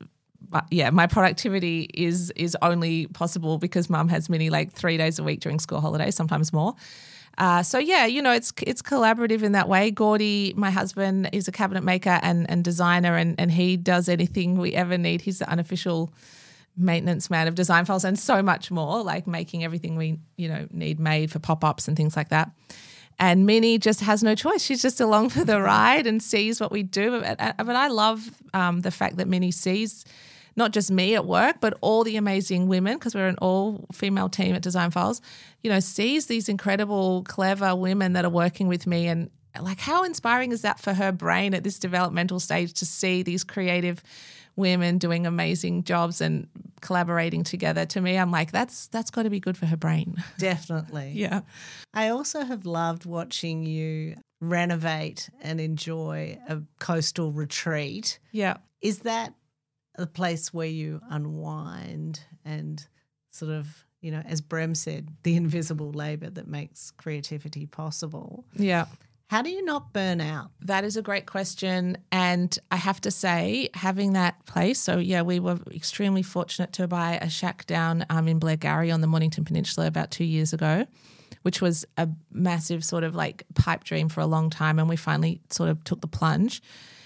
my productivity is only possible because Mum has Minnie like 3 days a week during school holidays, sometimes more. It's collaborative in that way. Gordy, my husband, is a cabinet maker and designer, and he does anything we ever need. He's the unofficial maintenance man of Design Files and so much more, like making everything we need made for pop-ups and things like that. And Minnie just has no choice. She's just along for the ride and sees what we do. But I love the fact that Minnie sees not just me at work, but all the amazing women, because we're an all-female team at Design Files, sees these incredible, clever women that are working with me. And like, how inspiring is that for her brain at this developmental stage to see these creative women doing amazing jobs and collaborating together? To me, I'm like, that's got to be good for her brain. Definitely. Yeah. I also have loved watching you renovate and enjoy a coastal retreat. Yeah. Is that a place where you unwind and sort of, as Brem said, the invisible labour that makes creativity possible? Yeah. How do you not burn out? That is a great question. And I have to say, having that place, so yeah, we were extremely fortunate to buy a shack down in Blairgowrie on the Mornington Peninsula about 2 years ago, which was a massive sort of like pipe dream for a long time. And we finally sort of took the plunge.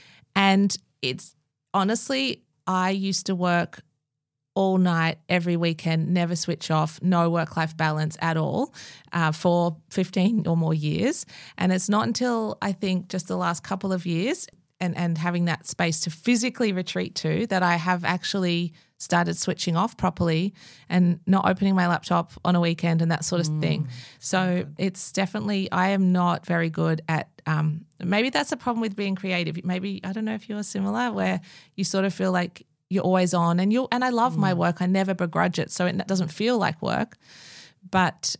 And it's honestly, I used to work all night, every weekend, never switch off, no work-life balance at all for 15 or more years. And it's not until I think just the last couple of years and having that space to physically retreat to that I have actually started switching off properly and not opening my laptop on a weekend and that sort of thing. So it's definitely, I am not very good at, maybe that's a problem with being creative. Maybe, I don't know if you're similar, where you sort of feel like you're always on and I love my work. I never begrudge it. So it doesn't feel like work. But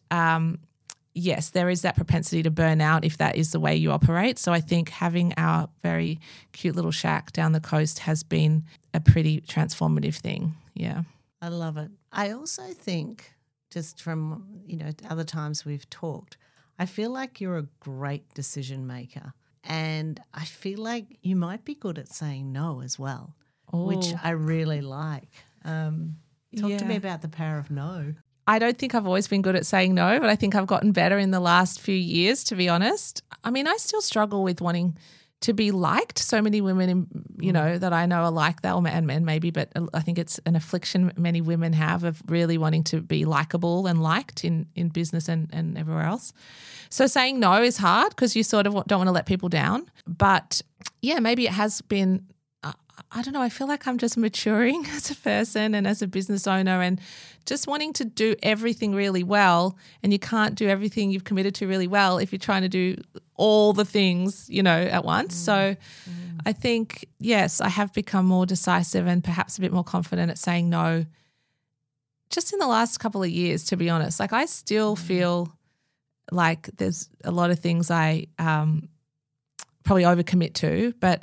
yes, there is that propensity to burn out if that is the way you operate. So I think having our very cute little shack down the coast has been a pretty transformative thing. Yeah. I love it. I also think, just from, other times we've talked, I feel like you're a great decision maker. And I feel like you might be good at saying no as well, which I really like. Talk to me about the power of no. I don't think I've always been good at saying no, but I think I've gotten better in the last few years, to be honest. I mean, I still struggle with wanting to be liked. So many women, that I know are like that, and men maybe, but I think it's an affliction many women have of really wanting to be likable and liked in business and everywhere else. So saying no is hard because you sort of don't want to let people down. But yeah, maybe it has been, I don't know, I feel like I'm just maturing as a person and as a business owner and just wanting to do everything really well, and you can't do everything you've committed to really well if you're trying to do all the things, at once. So I think, yes, I have become more decisive and perhaps a bit more confident at saying no just in the last couple of years, to be honest. Like I still feel like there's a lot of things I probably overcommit to, but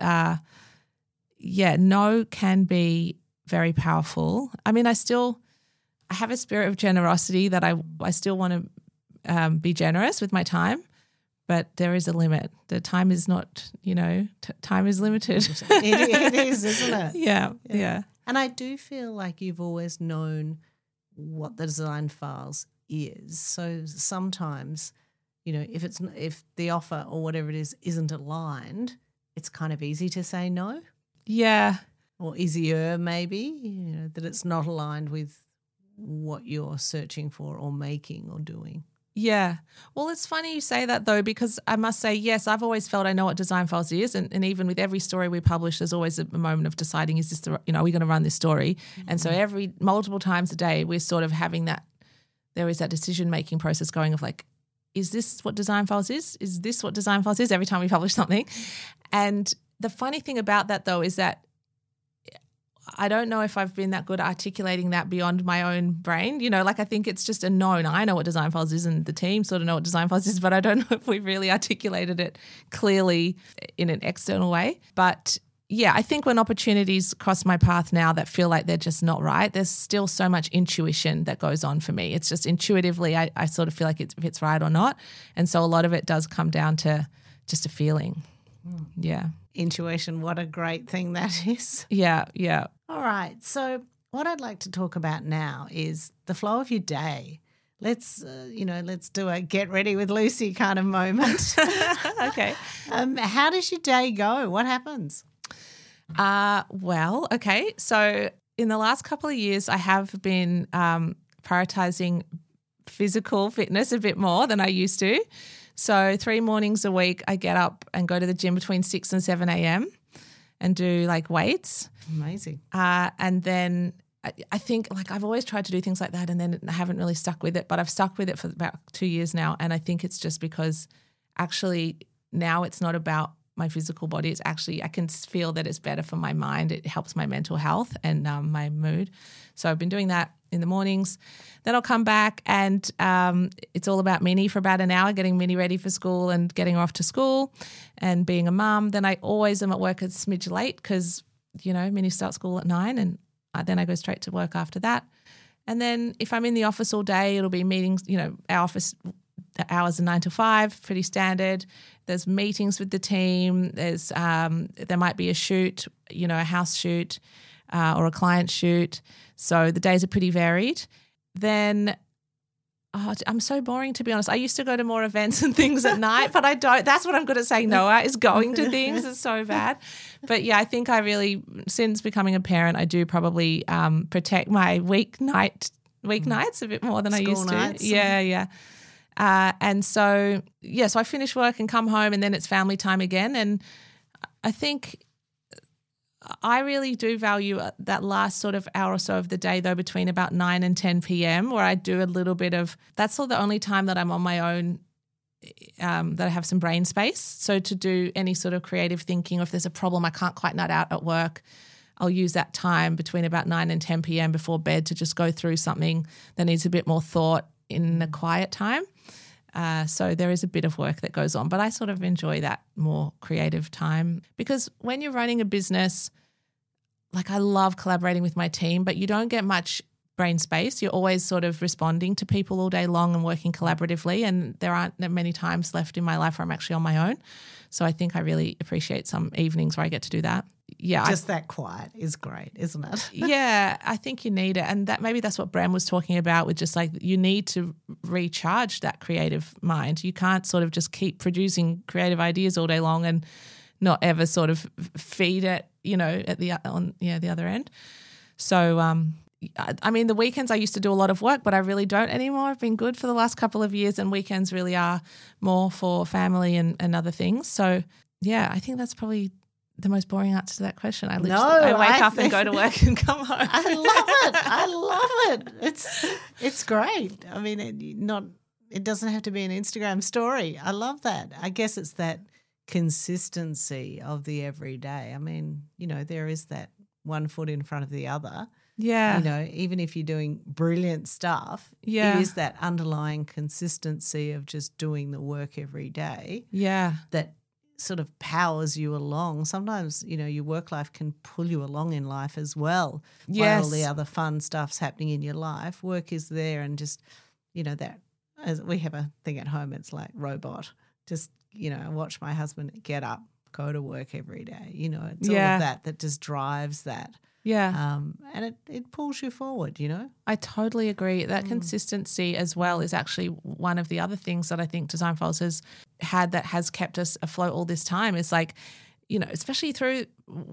no can be very powerful. I mean, I have a spirit of generosity that I still want to be generous with my time, but there is a limit. The time is not, time is limited. It is, isn't it? Yeah. And I do feel like you've always known what the design files is. So sometimes, if the offer or whatever it is isn't aligned, it's kind of easy to say no. Yeah. Or easier maybe, that it's not aligned with what you're searching for or making or doing. Yeah. Well, it's funny you say that though, because I must say, yes, I've always felt I know what Design Files is. And even with every story we publish, there's always a moment of deciding, is this are we going to run this story? Mm-hmm. And so multiple times a day, we're sort of having that, there is that decision-making process going of like, is this what Design Files is? Is this what Design Files is every time we publish something? And the funny thing about that though is that I don't know if I've been that good at articulating that beyond my own brain. I think it's just a known. I know what Design Files is and the team sort of know what Design Files is, but I don't know if we've really articulated it clearly in an external way. But yeah, I think when opportunities cross my path now that feel like they're just not right, there's still so much intuition that goes on for me. It's just intuitively I sort of feel like if it's right or not. And so a lot of it does come down to just a feeling. Yeah. Intuition, what a great thing that is. Yeah. All right. So what I'd like to talk about now is the flow of your day. Let's do a get ready with Lucy kind of moment. Okay. How does your day go? What happens? Well, okay. So in the last couple of years, I have been prioritizing physical fitness a bit more than I used to. So 3 mornings a week, I get up and go to the gym between 6 and 7 a.m. and do like weights. Amazing. And then I think like I've always tried to do things like that and then I haven't really stuck with it, but I've stuck with it for about 2 years now. And I think it's just because actually now it's not about my physical body. It's actually, I can feel that it's better for my mind. It helps my mental health and my mood. So I've been doing that in the mornings. Then I'll come back and it's all about Minnie for about an hour, getting Minnie ready for school and getting her off to school and being a mum. Then I always am at work a smidge late because, Minnie starts school at 9 and then I go straight to work after that. And then if I'm in the office all day, it'll be meetings, our office hours are 9 to 5, pretty standard. There's meetings with the team. There's there might be a shoot, a house shoot or a client shoot. So the days are pretty varied. Then I'm so boring, to be honest. I used to go to more events and things at night, but I don't. That's what I'm good at saying no at, is going to things. It's so bad. But yeah, I think I really, since becoming a parent, I do probably protect my weeknights a bit more than I used to. Nights. Yeah. And so I finish work and come home and then it's family time again. And I think I really do value that last sort of hour or so of the day though, between about 9 and 10 p.m. where I do a little bit of, that's sort of the only time that I'm on my own, that I have some brain space. So to do any sort of creative thinking, or if there's a problem I can't quite nut out at work, I'll use that time between about 9 and 10 p.m. before bed to just go through something that needs a bit more thought in a quiet time. So there is a bit of work that goes on, but I sort of enjoy that more creative time because when you're running a business, like I love collaborating with my team, but you don't get much brain space. You're always sort of responding to people all day long and working collaboratively, and there aren't that many times left in my life where I'm actually on my own. So I think I really appreciate some evenings where I get to do that. Yeah. Just that quiet is great, isn't it? Yeah, I think you need it. And that maybe that's what Bram was talking about, with just like you need to recharge that creative mind. You can't sort of just keep producing creative ideas all day long and not ever sort of feed it, at the other end. So I mean, the weekends I used to do a lot of work, but I really don't anymore. I've been good for the last couple of years, and weekends really are more for family and other things. So yeah, I think that's probably the most boring answer to that question. I wake up and go to work and come home. I love it. It's great. I mean, it doesn't have to be an Instagram story. I love that. I guess it's that consistency of the everyday. I mean, there is that one foot in front of the other. Yeah. Even if you're doing brilliant stuff, yeah, it is that underlying consistency of just doing the work every day. Yeah. That sort of powers you along. Sometimes, your work life can pull you along in life as well. Yes. While all the other fun stuff's happening in your life, work is there, and just, that, as we have a thing at home, it's like robot. Just, I watch my husband get up, go to work every day. It's all of that just drives that. Yeah. And it pulls you forward, I totally agree. That consistency as well is actually one of the other things that I think Design Files has had that has kept us afloat all this time. Is like, especially through,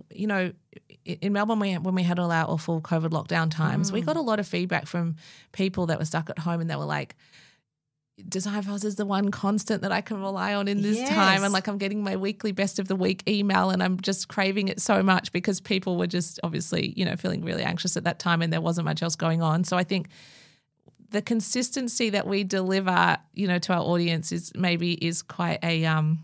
in Melbourne when we had all our awful COVID lockdown times, we got a lot of feedback from people that were stuck at home, and they were like, Design Files is the one constant that I can rely on in this time. And like, I'm getting my weekly best of the week email, and I'm just craving it so much, because people were just obviously, feeling really anxious at that time, and there wasn't much else going on. So I think the consistency that we deliver, to our audience is quite a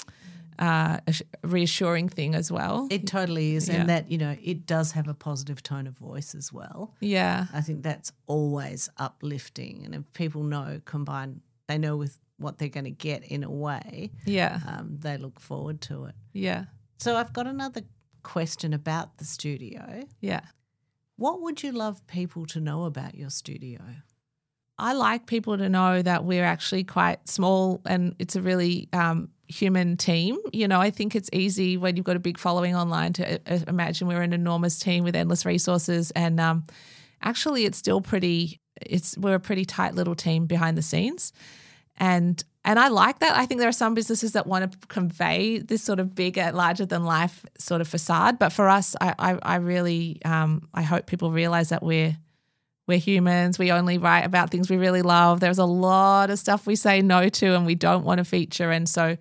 reassuring thing as well. It totally is. And that, it does have a positive tone of voice as well. Yeah. I think that's always uplifting. And if people they know with what they're going to get in a way, they look forward to it. Yeah. So I've got another question about the studio. Yeah. What would you love people to know about your studio? I like people to know that we're actually quite small, and it's a really human team. I think it's easy when you've got a big following online to imagine we're an enormous team with endless resources, and actually it's still we're a pretty tight little team behind the scenes. And I like that. I think there are some businesses that want to convey this sort of bigger, larger than life sort of facade. But for us, I really I hope people realize that we're humans. We only write about things we really love. There's a lot of stuff we say no to and we don't want to feature. And so,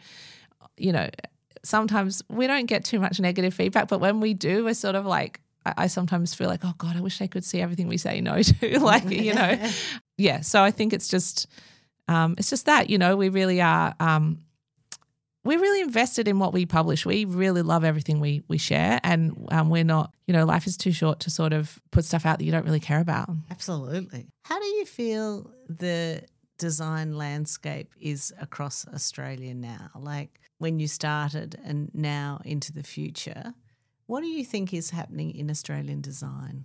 sometimes we don't get too much negative feedback, but when we do, we're sort of like, I sometimes feel like, oh God, I wish they could see everything we say no to. Yeah. So I think it's just that, we really are, we're really invested in what we publish. We really love everything we share, and we're not, life is too short to sort of put stuff out that you don't really care about. Absolutely. How do you feel the design landscape is across Australia now? Like when you started and now into the future, what do you think is happening in Australian design?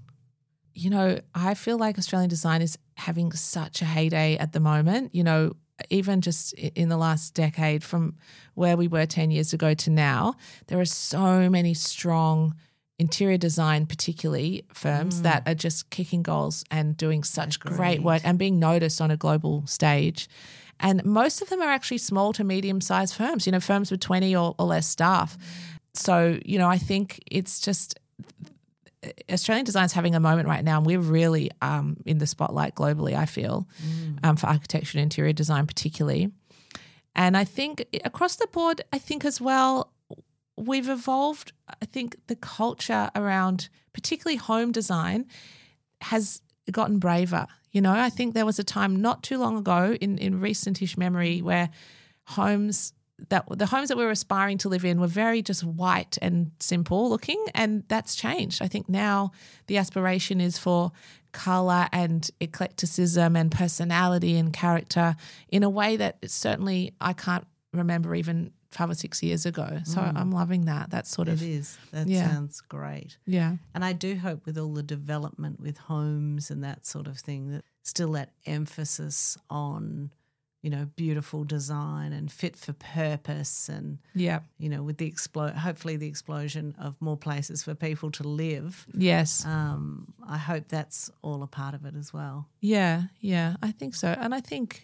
I feel like Australian design is having such a heyday at the moment. Even just in the last decade, from where we were 10 years ago to now, there are so many strong interior design, particularly firms that are just kicking goals and doing such great work and being noticed on a global stage. And most of them are actually small to medium-sized firms, firms with 20 or less staff. So, I think it's just Australian design's having a moment right now, and we're really in the spotlight globally, I feel, for architecture and interior design particularly. And I think across the board, I think as well, we've evolved. I think the culture around particularly home design has gotten braver. I think there was a time not too long ago in recentish memory where the homes that we were aspiring to live in were very just white and simple looking, and that's changed. I think now the aspiration is for colour and eclecticism and personality and character in a way that certainly I can't remember even 5 or 6 years ago. So I'm loving that. That's sort of It is. That Yeah. sounds great. yeah. And I do hope with all the development with homes and that sort of thing that still that emphasis on, beautiful design and fit for purpose and, Yeah. with the hopefully the explosion of more places for people to live. Yes. I hope that's all a part of it as well. Yeah, I think so. And I think,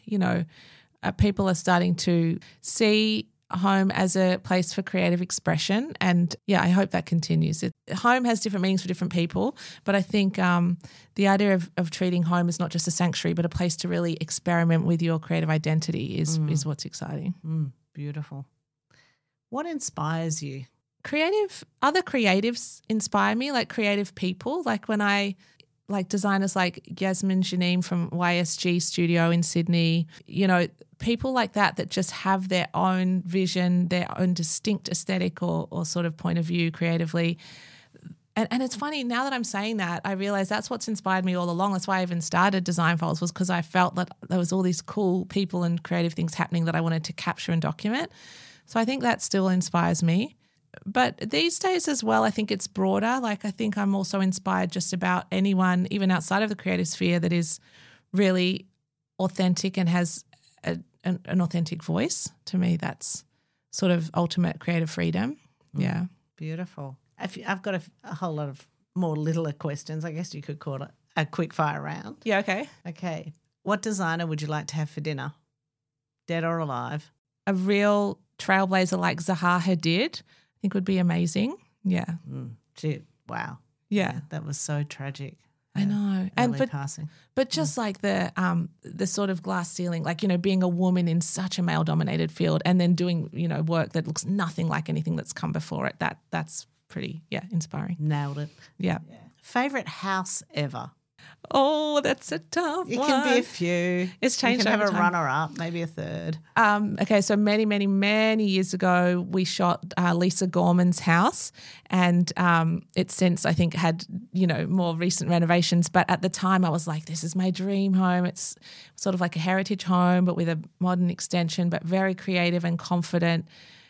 people are starting to see home as a place for creative expression. And I hope that continues. Home has different meanings for different people, but I think the idea of treating home as not just a sanctuary, but a place to really experiment with your creative identity is what's exciting. Beautiful. What inspires you? Other creatives inspire me, like creative people. Like when designers like Yasmin Janine from YSG Studio in Sydney, people like that just have their own vision, their own distinct aesthetic or sort of point of view creatively. And it's funny, now that I'm saying that, I realize that's what's inspired me all along. That's why I even started Design Files, was because I felt that there was all these cool people and creative things happening that I wanted to capture and document. So I think that still inspires me. But these days as well, I think it's broader. Like I think I'm also inspired just about anyone, even outside of the creative sphere, that is really authentic and has an authentic voice. To me, that's sort of ultimate creative freedom. Yeah. Beautiful. I've got a whole lot of more littler questions. I guess you could call it a quick fire round. Yeah, okay. Okay. What designer would you like to have for dinner? Dead or alive? A real trailblazer like Zaha Hadid, I think would be amazing. Yeah. Gee, wow. Yeah. That was so tragic. I know. Passing. But just like the sort of glass ceiling, like, being a woman in such a male-dominated field and then doing, work that looks nothing like anything that's come before it, that's pretty, inspiring. Nailed it. Yeah. Favorite house ever? Oh, that's a tough It one. can be a few. It's changed You can over have a time. runner-up, maybe a third. Okay, so many, many, many years ago, we shot Lisa Gorman's house, and it's since, I think, had, more recent renovations. But at the time, I was like, this is my dream home. It's sort of like a heritage home, but with a modern extension, but very creative and confident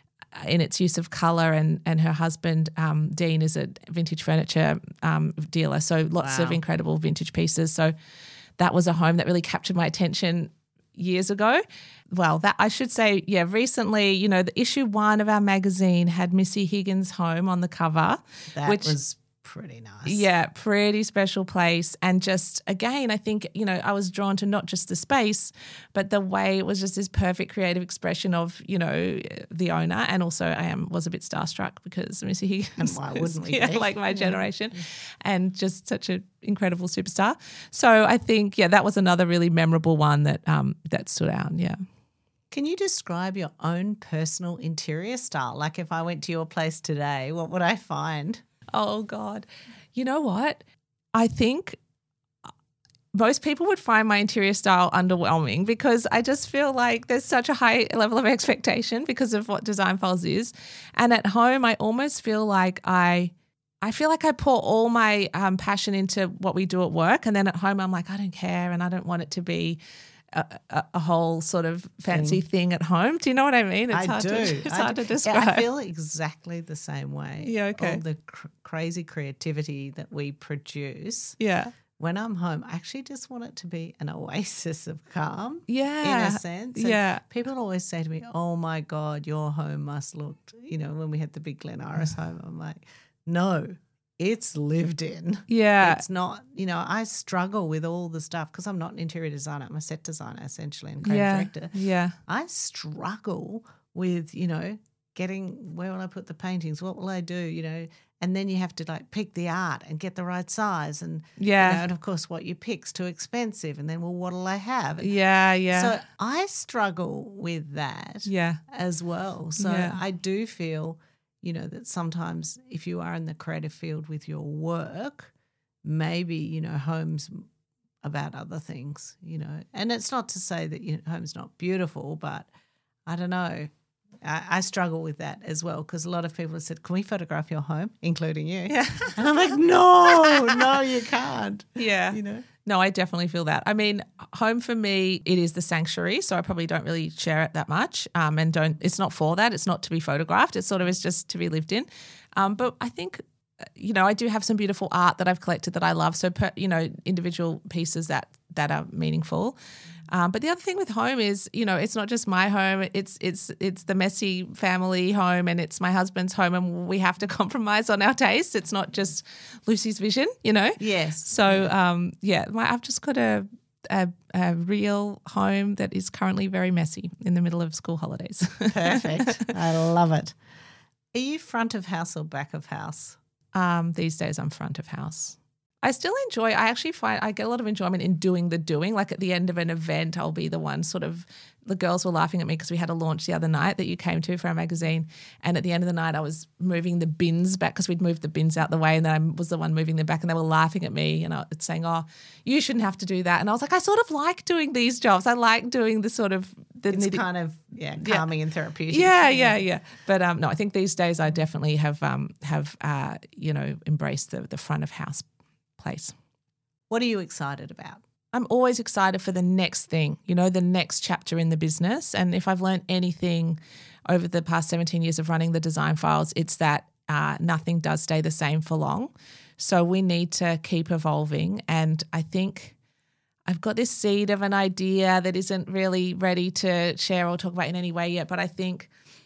in its use of colour, and her husband, Dean, is a vintage furniture dealer, so lots of incredible vintage pieces. So that was a home that really captured my attention years ago. Well, that I should say, recently, the issue 1 of our magazine had Missy Higgins' home on the cover. That was pretty nice. Yeah, pretty special place. And just, again, I think, I was drawn to not just the space, but the way it was just this perfect creative expression of, the owner. And also I was a bit starstruck because Missy Higgins And why wouldn't we be? like my generation, and just such an incredible superstar. So I think, that was another really memorable one that stood out, yeah. Can you describe your own personal interior style? Like if I went to your place today, what would I find? Oh, God. You know what? I think most people would find my interior style underwhelming because I just feel like there's such a high level of expectation because of what Design Files is. And at home, I almost feel like I pour all my passion into what we do at work. And then at home, I'm like, I don't care and I don't want it to be a whole sort of fancy thing at home. Do you know what I mean? It's hard to describe. Yeah, I feel exactly the same way. Yeah, okay. All the crazy creativity that we produce. Yeah. When I'm home, I actually just want it to be an oasis of calm. Yeah. In a sense. And yeah. people always say to me, oh my God, your home must look, when we had the big Glen Iris home, I'm like, no. It's lived in. Yeah. It's not, I struggle with all the stuff because I'm not an interior designer. I'm a set designer essentially and creative director. Yeah. I struggle with, getting where will I put the paintings? What will I do? And then you have to like pick the art and get the right size. And, and of course what you pick's too expensive. And then, well, what'll I have? Yeah. So I struggle with that as well. So I do feel that sometimes if you are in the creative field with your work, maybe, home's about other things, And it's not to say that, home's not beautiful, but I don't know. I struggle with that as well because a lot of people have said, can we photograph your home, including you? Yeah. And I'm like, no, you can't. Yeah. No, I definitely feel that. I mean, home for me, it is the sanctuary, so I probably don't really share it that much, and it's not for that. It's not to be photographed. It sort of is just to be lived in. But I think, I do have some beautiful art that I've collected that I love. So, individual pieces that are meaningful. But the other thing with home is, it's not just my home. It's the Messy family home, and it's my husband's home, and we have to compromise on our tastes. It's not just Lucy's vision, Yes. So I've just got a real home that is currently very messy in the middle of school holidays. Perfect. I love it. Are you front of house or back of house? These days I'm front of house. I still enjoy, I actually find I get a lot of enjoyment in doing the doing. Like at the end of an event, I'll be the one the girls were laughing at me because we had a launch the other night that you came to for our magazine. And at the end of the night, I was moving the bins back because we'd moved the bins out the way, and then I was the one moving them back, and they were laughing at me and saying, oh, you shouldn't have to do that. And I was like, I sort of like doing these jobs. I like doing the sort of it's kind of calming and therapeutic. Yeah. But no, I think these days I definitely have embraced the front of house place. What are you excited about? I'm always excited for the next thing, the next chapter in the business. And if I've learned anything over the past 17 years of running the Design Files, it's that nothing does stay the same for long. So we need to keep evolving. And I think I've got this seed of an idea that isn't really ready to share or talk about in any way yet, but I think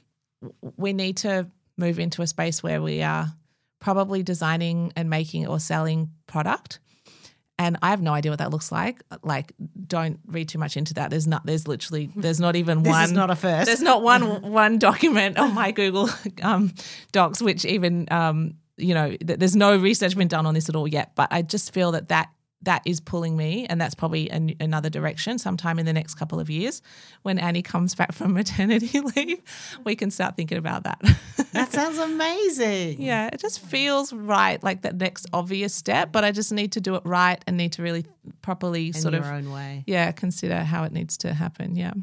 we need to move into a space where we are probably designing and making or selling product. And I have no idea what that looks like. Like, don't read too much into that. There's not even this one. This is not a first. There's not one document on my Google Docs, which even, there's no research been done on this at all yet. But I just feel that is pulling me, and that's probably another direction sometime in the next couple of years. When Annie comes back from maternity leave, we can start thinking about that. That sounds amazing. Yeah, it just feels right, like that next obvious step, but I just need to do it right and need to really properly in your own way. Yeah, consider how it needs to happen, yeah.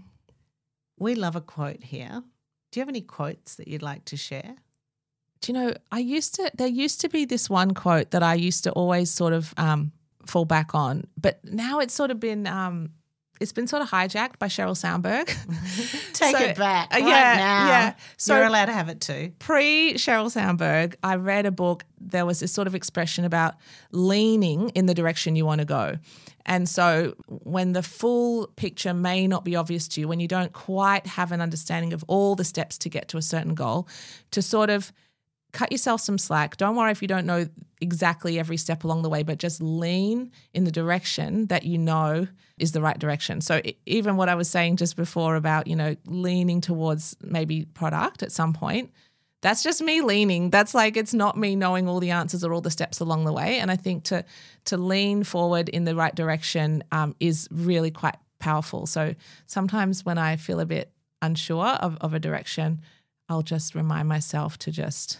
We love a quote here. Do you have any quotes that you'd like to share? Do you know, there used to be this one quote that I used to always sort of fall back on, but now it's sort of been it's been sort of hijacked by Sheryl Sandberg. Take it back right now. Yeah. So you're allowed to have it too. Pre-Sheryl Sandberg, I read a book. There was this sort of expression about leaning in the direction you want to go. And so when the full picture may not be obvious to you, when you don't quite have an understanding of all the steps to get to a certain goal, to sort of cut yourself some slack. Don't worry if you don't know exactly every step along the way, but just lean in the direction that you know is the right direction. So even what I was saying just before about, leaning towards maybe product at some point, that's just me leaning. That's like, it's not me knowing all the answers or all the steps along the way. And I think to lean forward in the right direction is really quite powerful. So sometimes when I feel a bit unsure of a direction, I'll just remind myself to just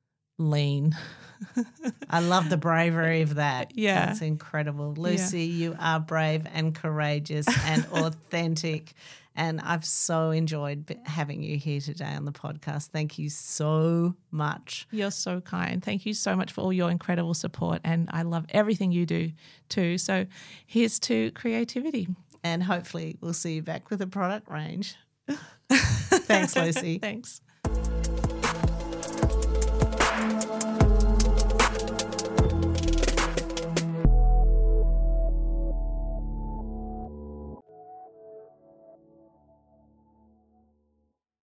lean. I love the bravery of that. Yeah. That's incredible. Lucy, you are brave and courageous and authentic. And I've so enjoyed having you here today on the podcast. Thank you so much. You're so kind. Thank you so much for all your incredible support. And I love everything you do too. So here's to creativity. And hopefully we'll see you back with a product range. Thanks, Lucy. Thanks.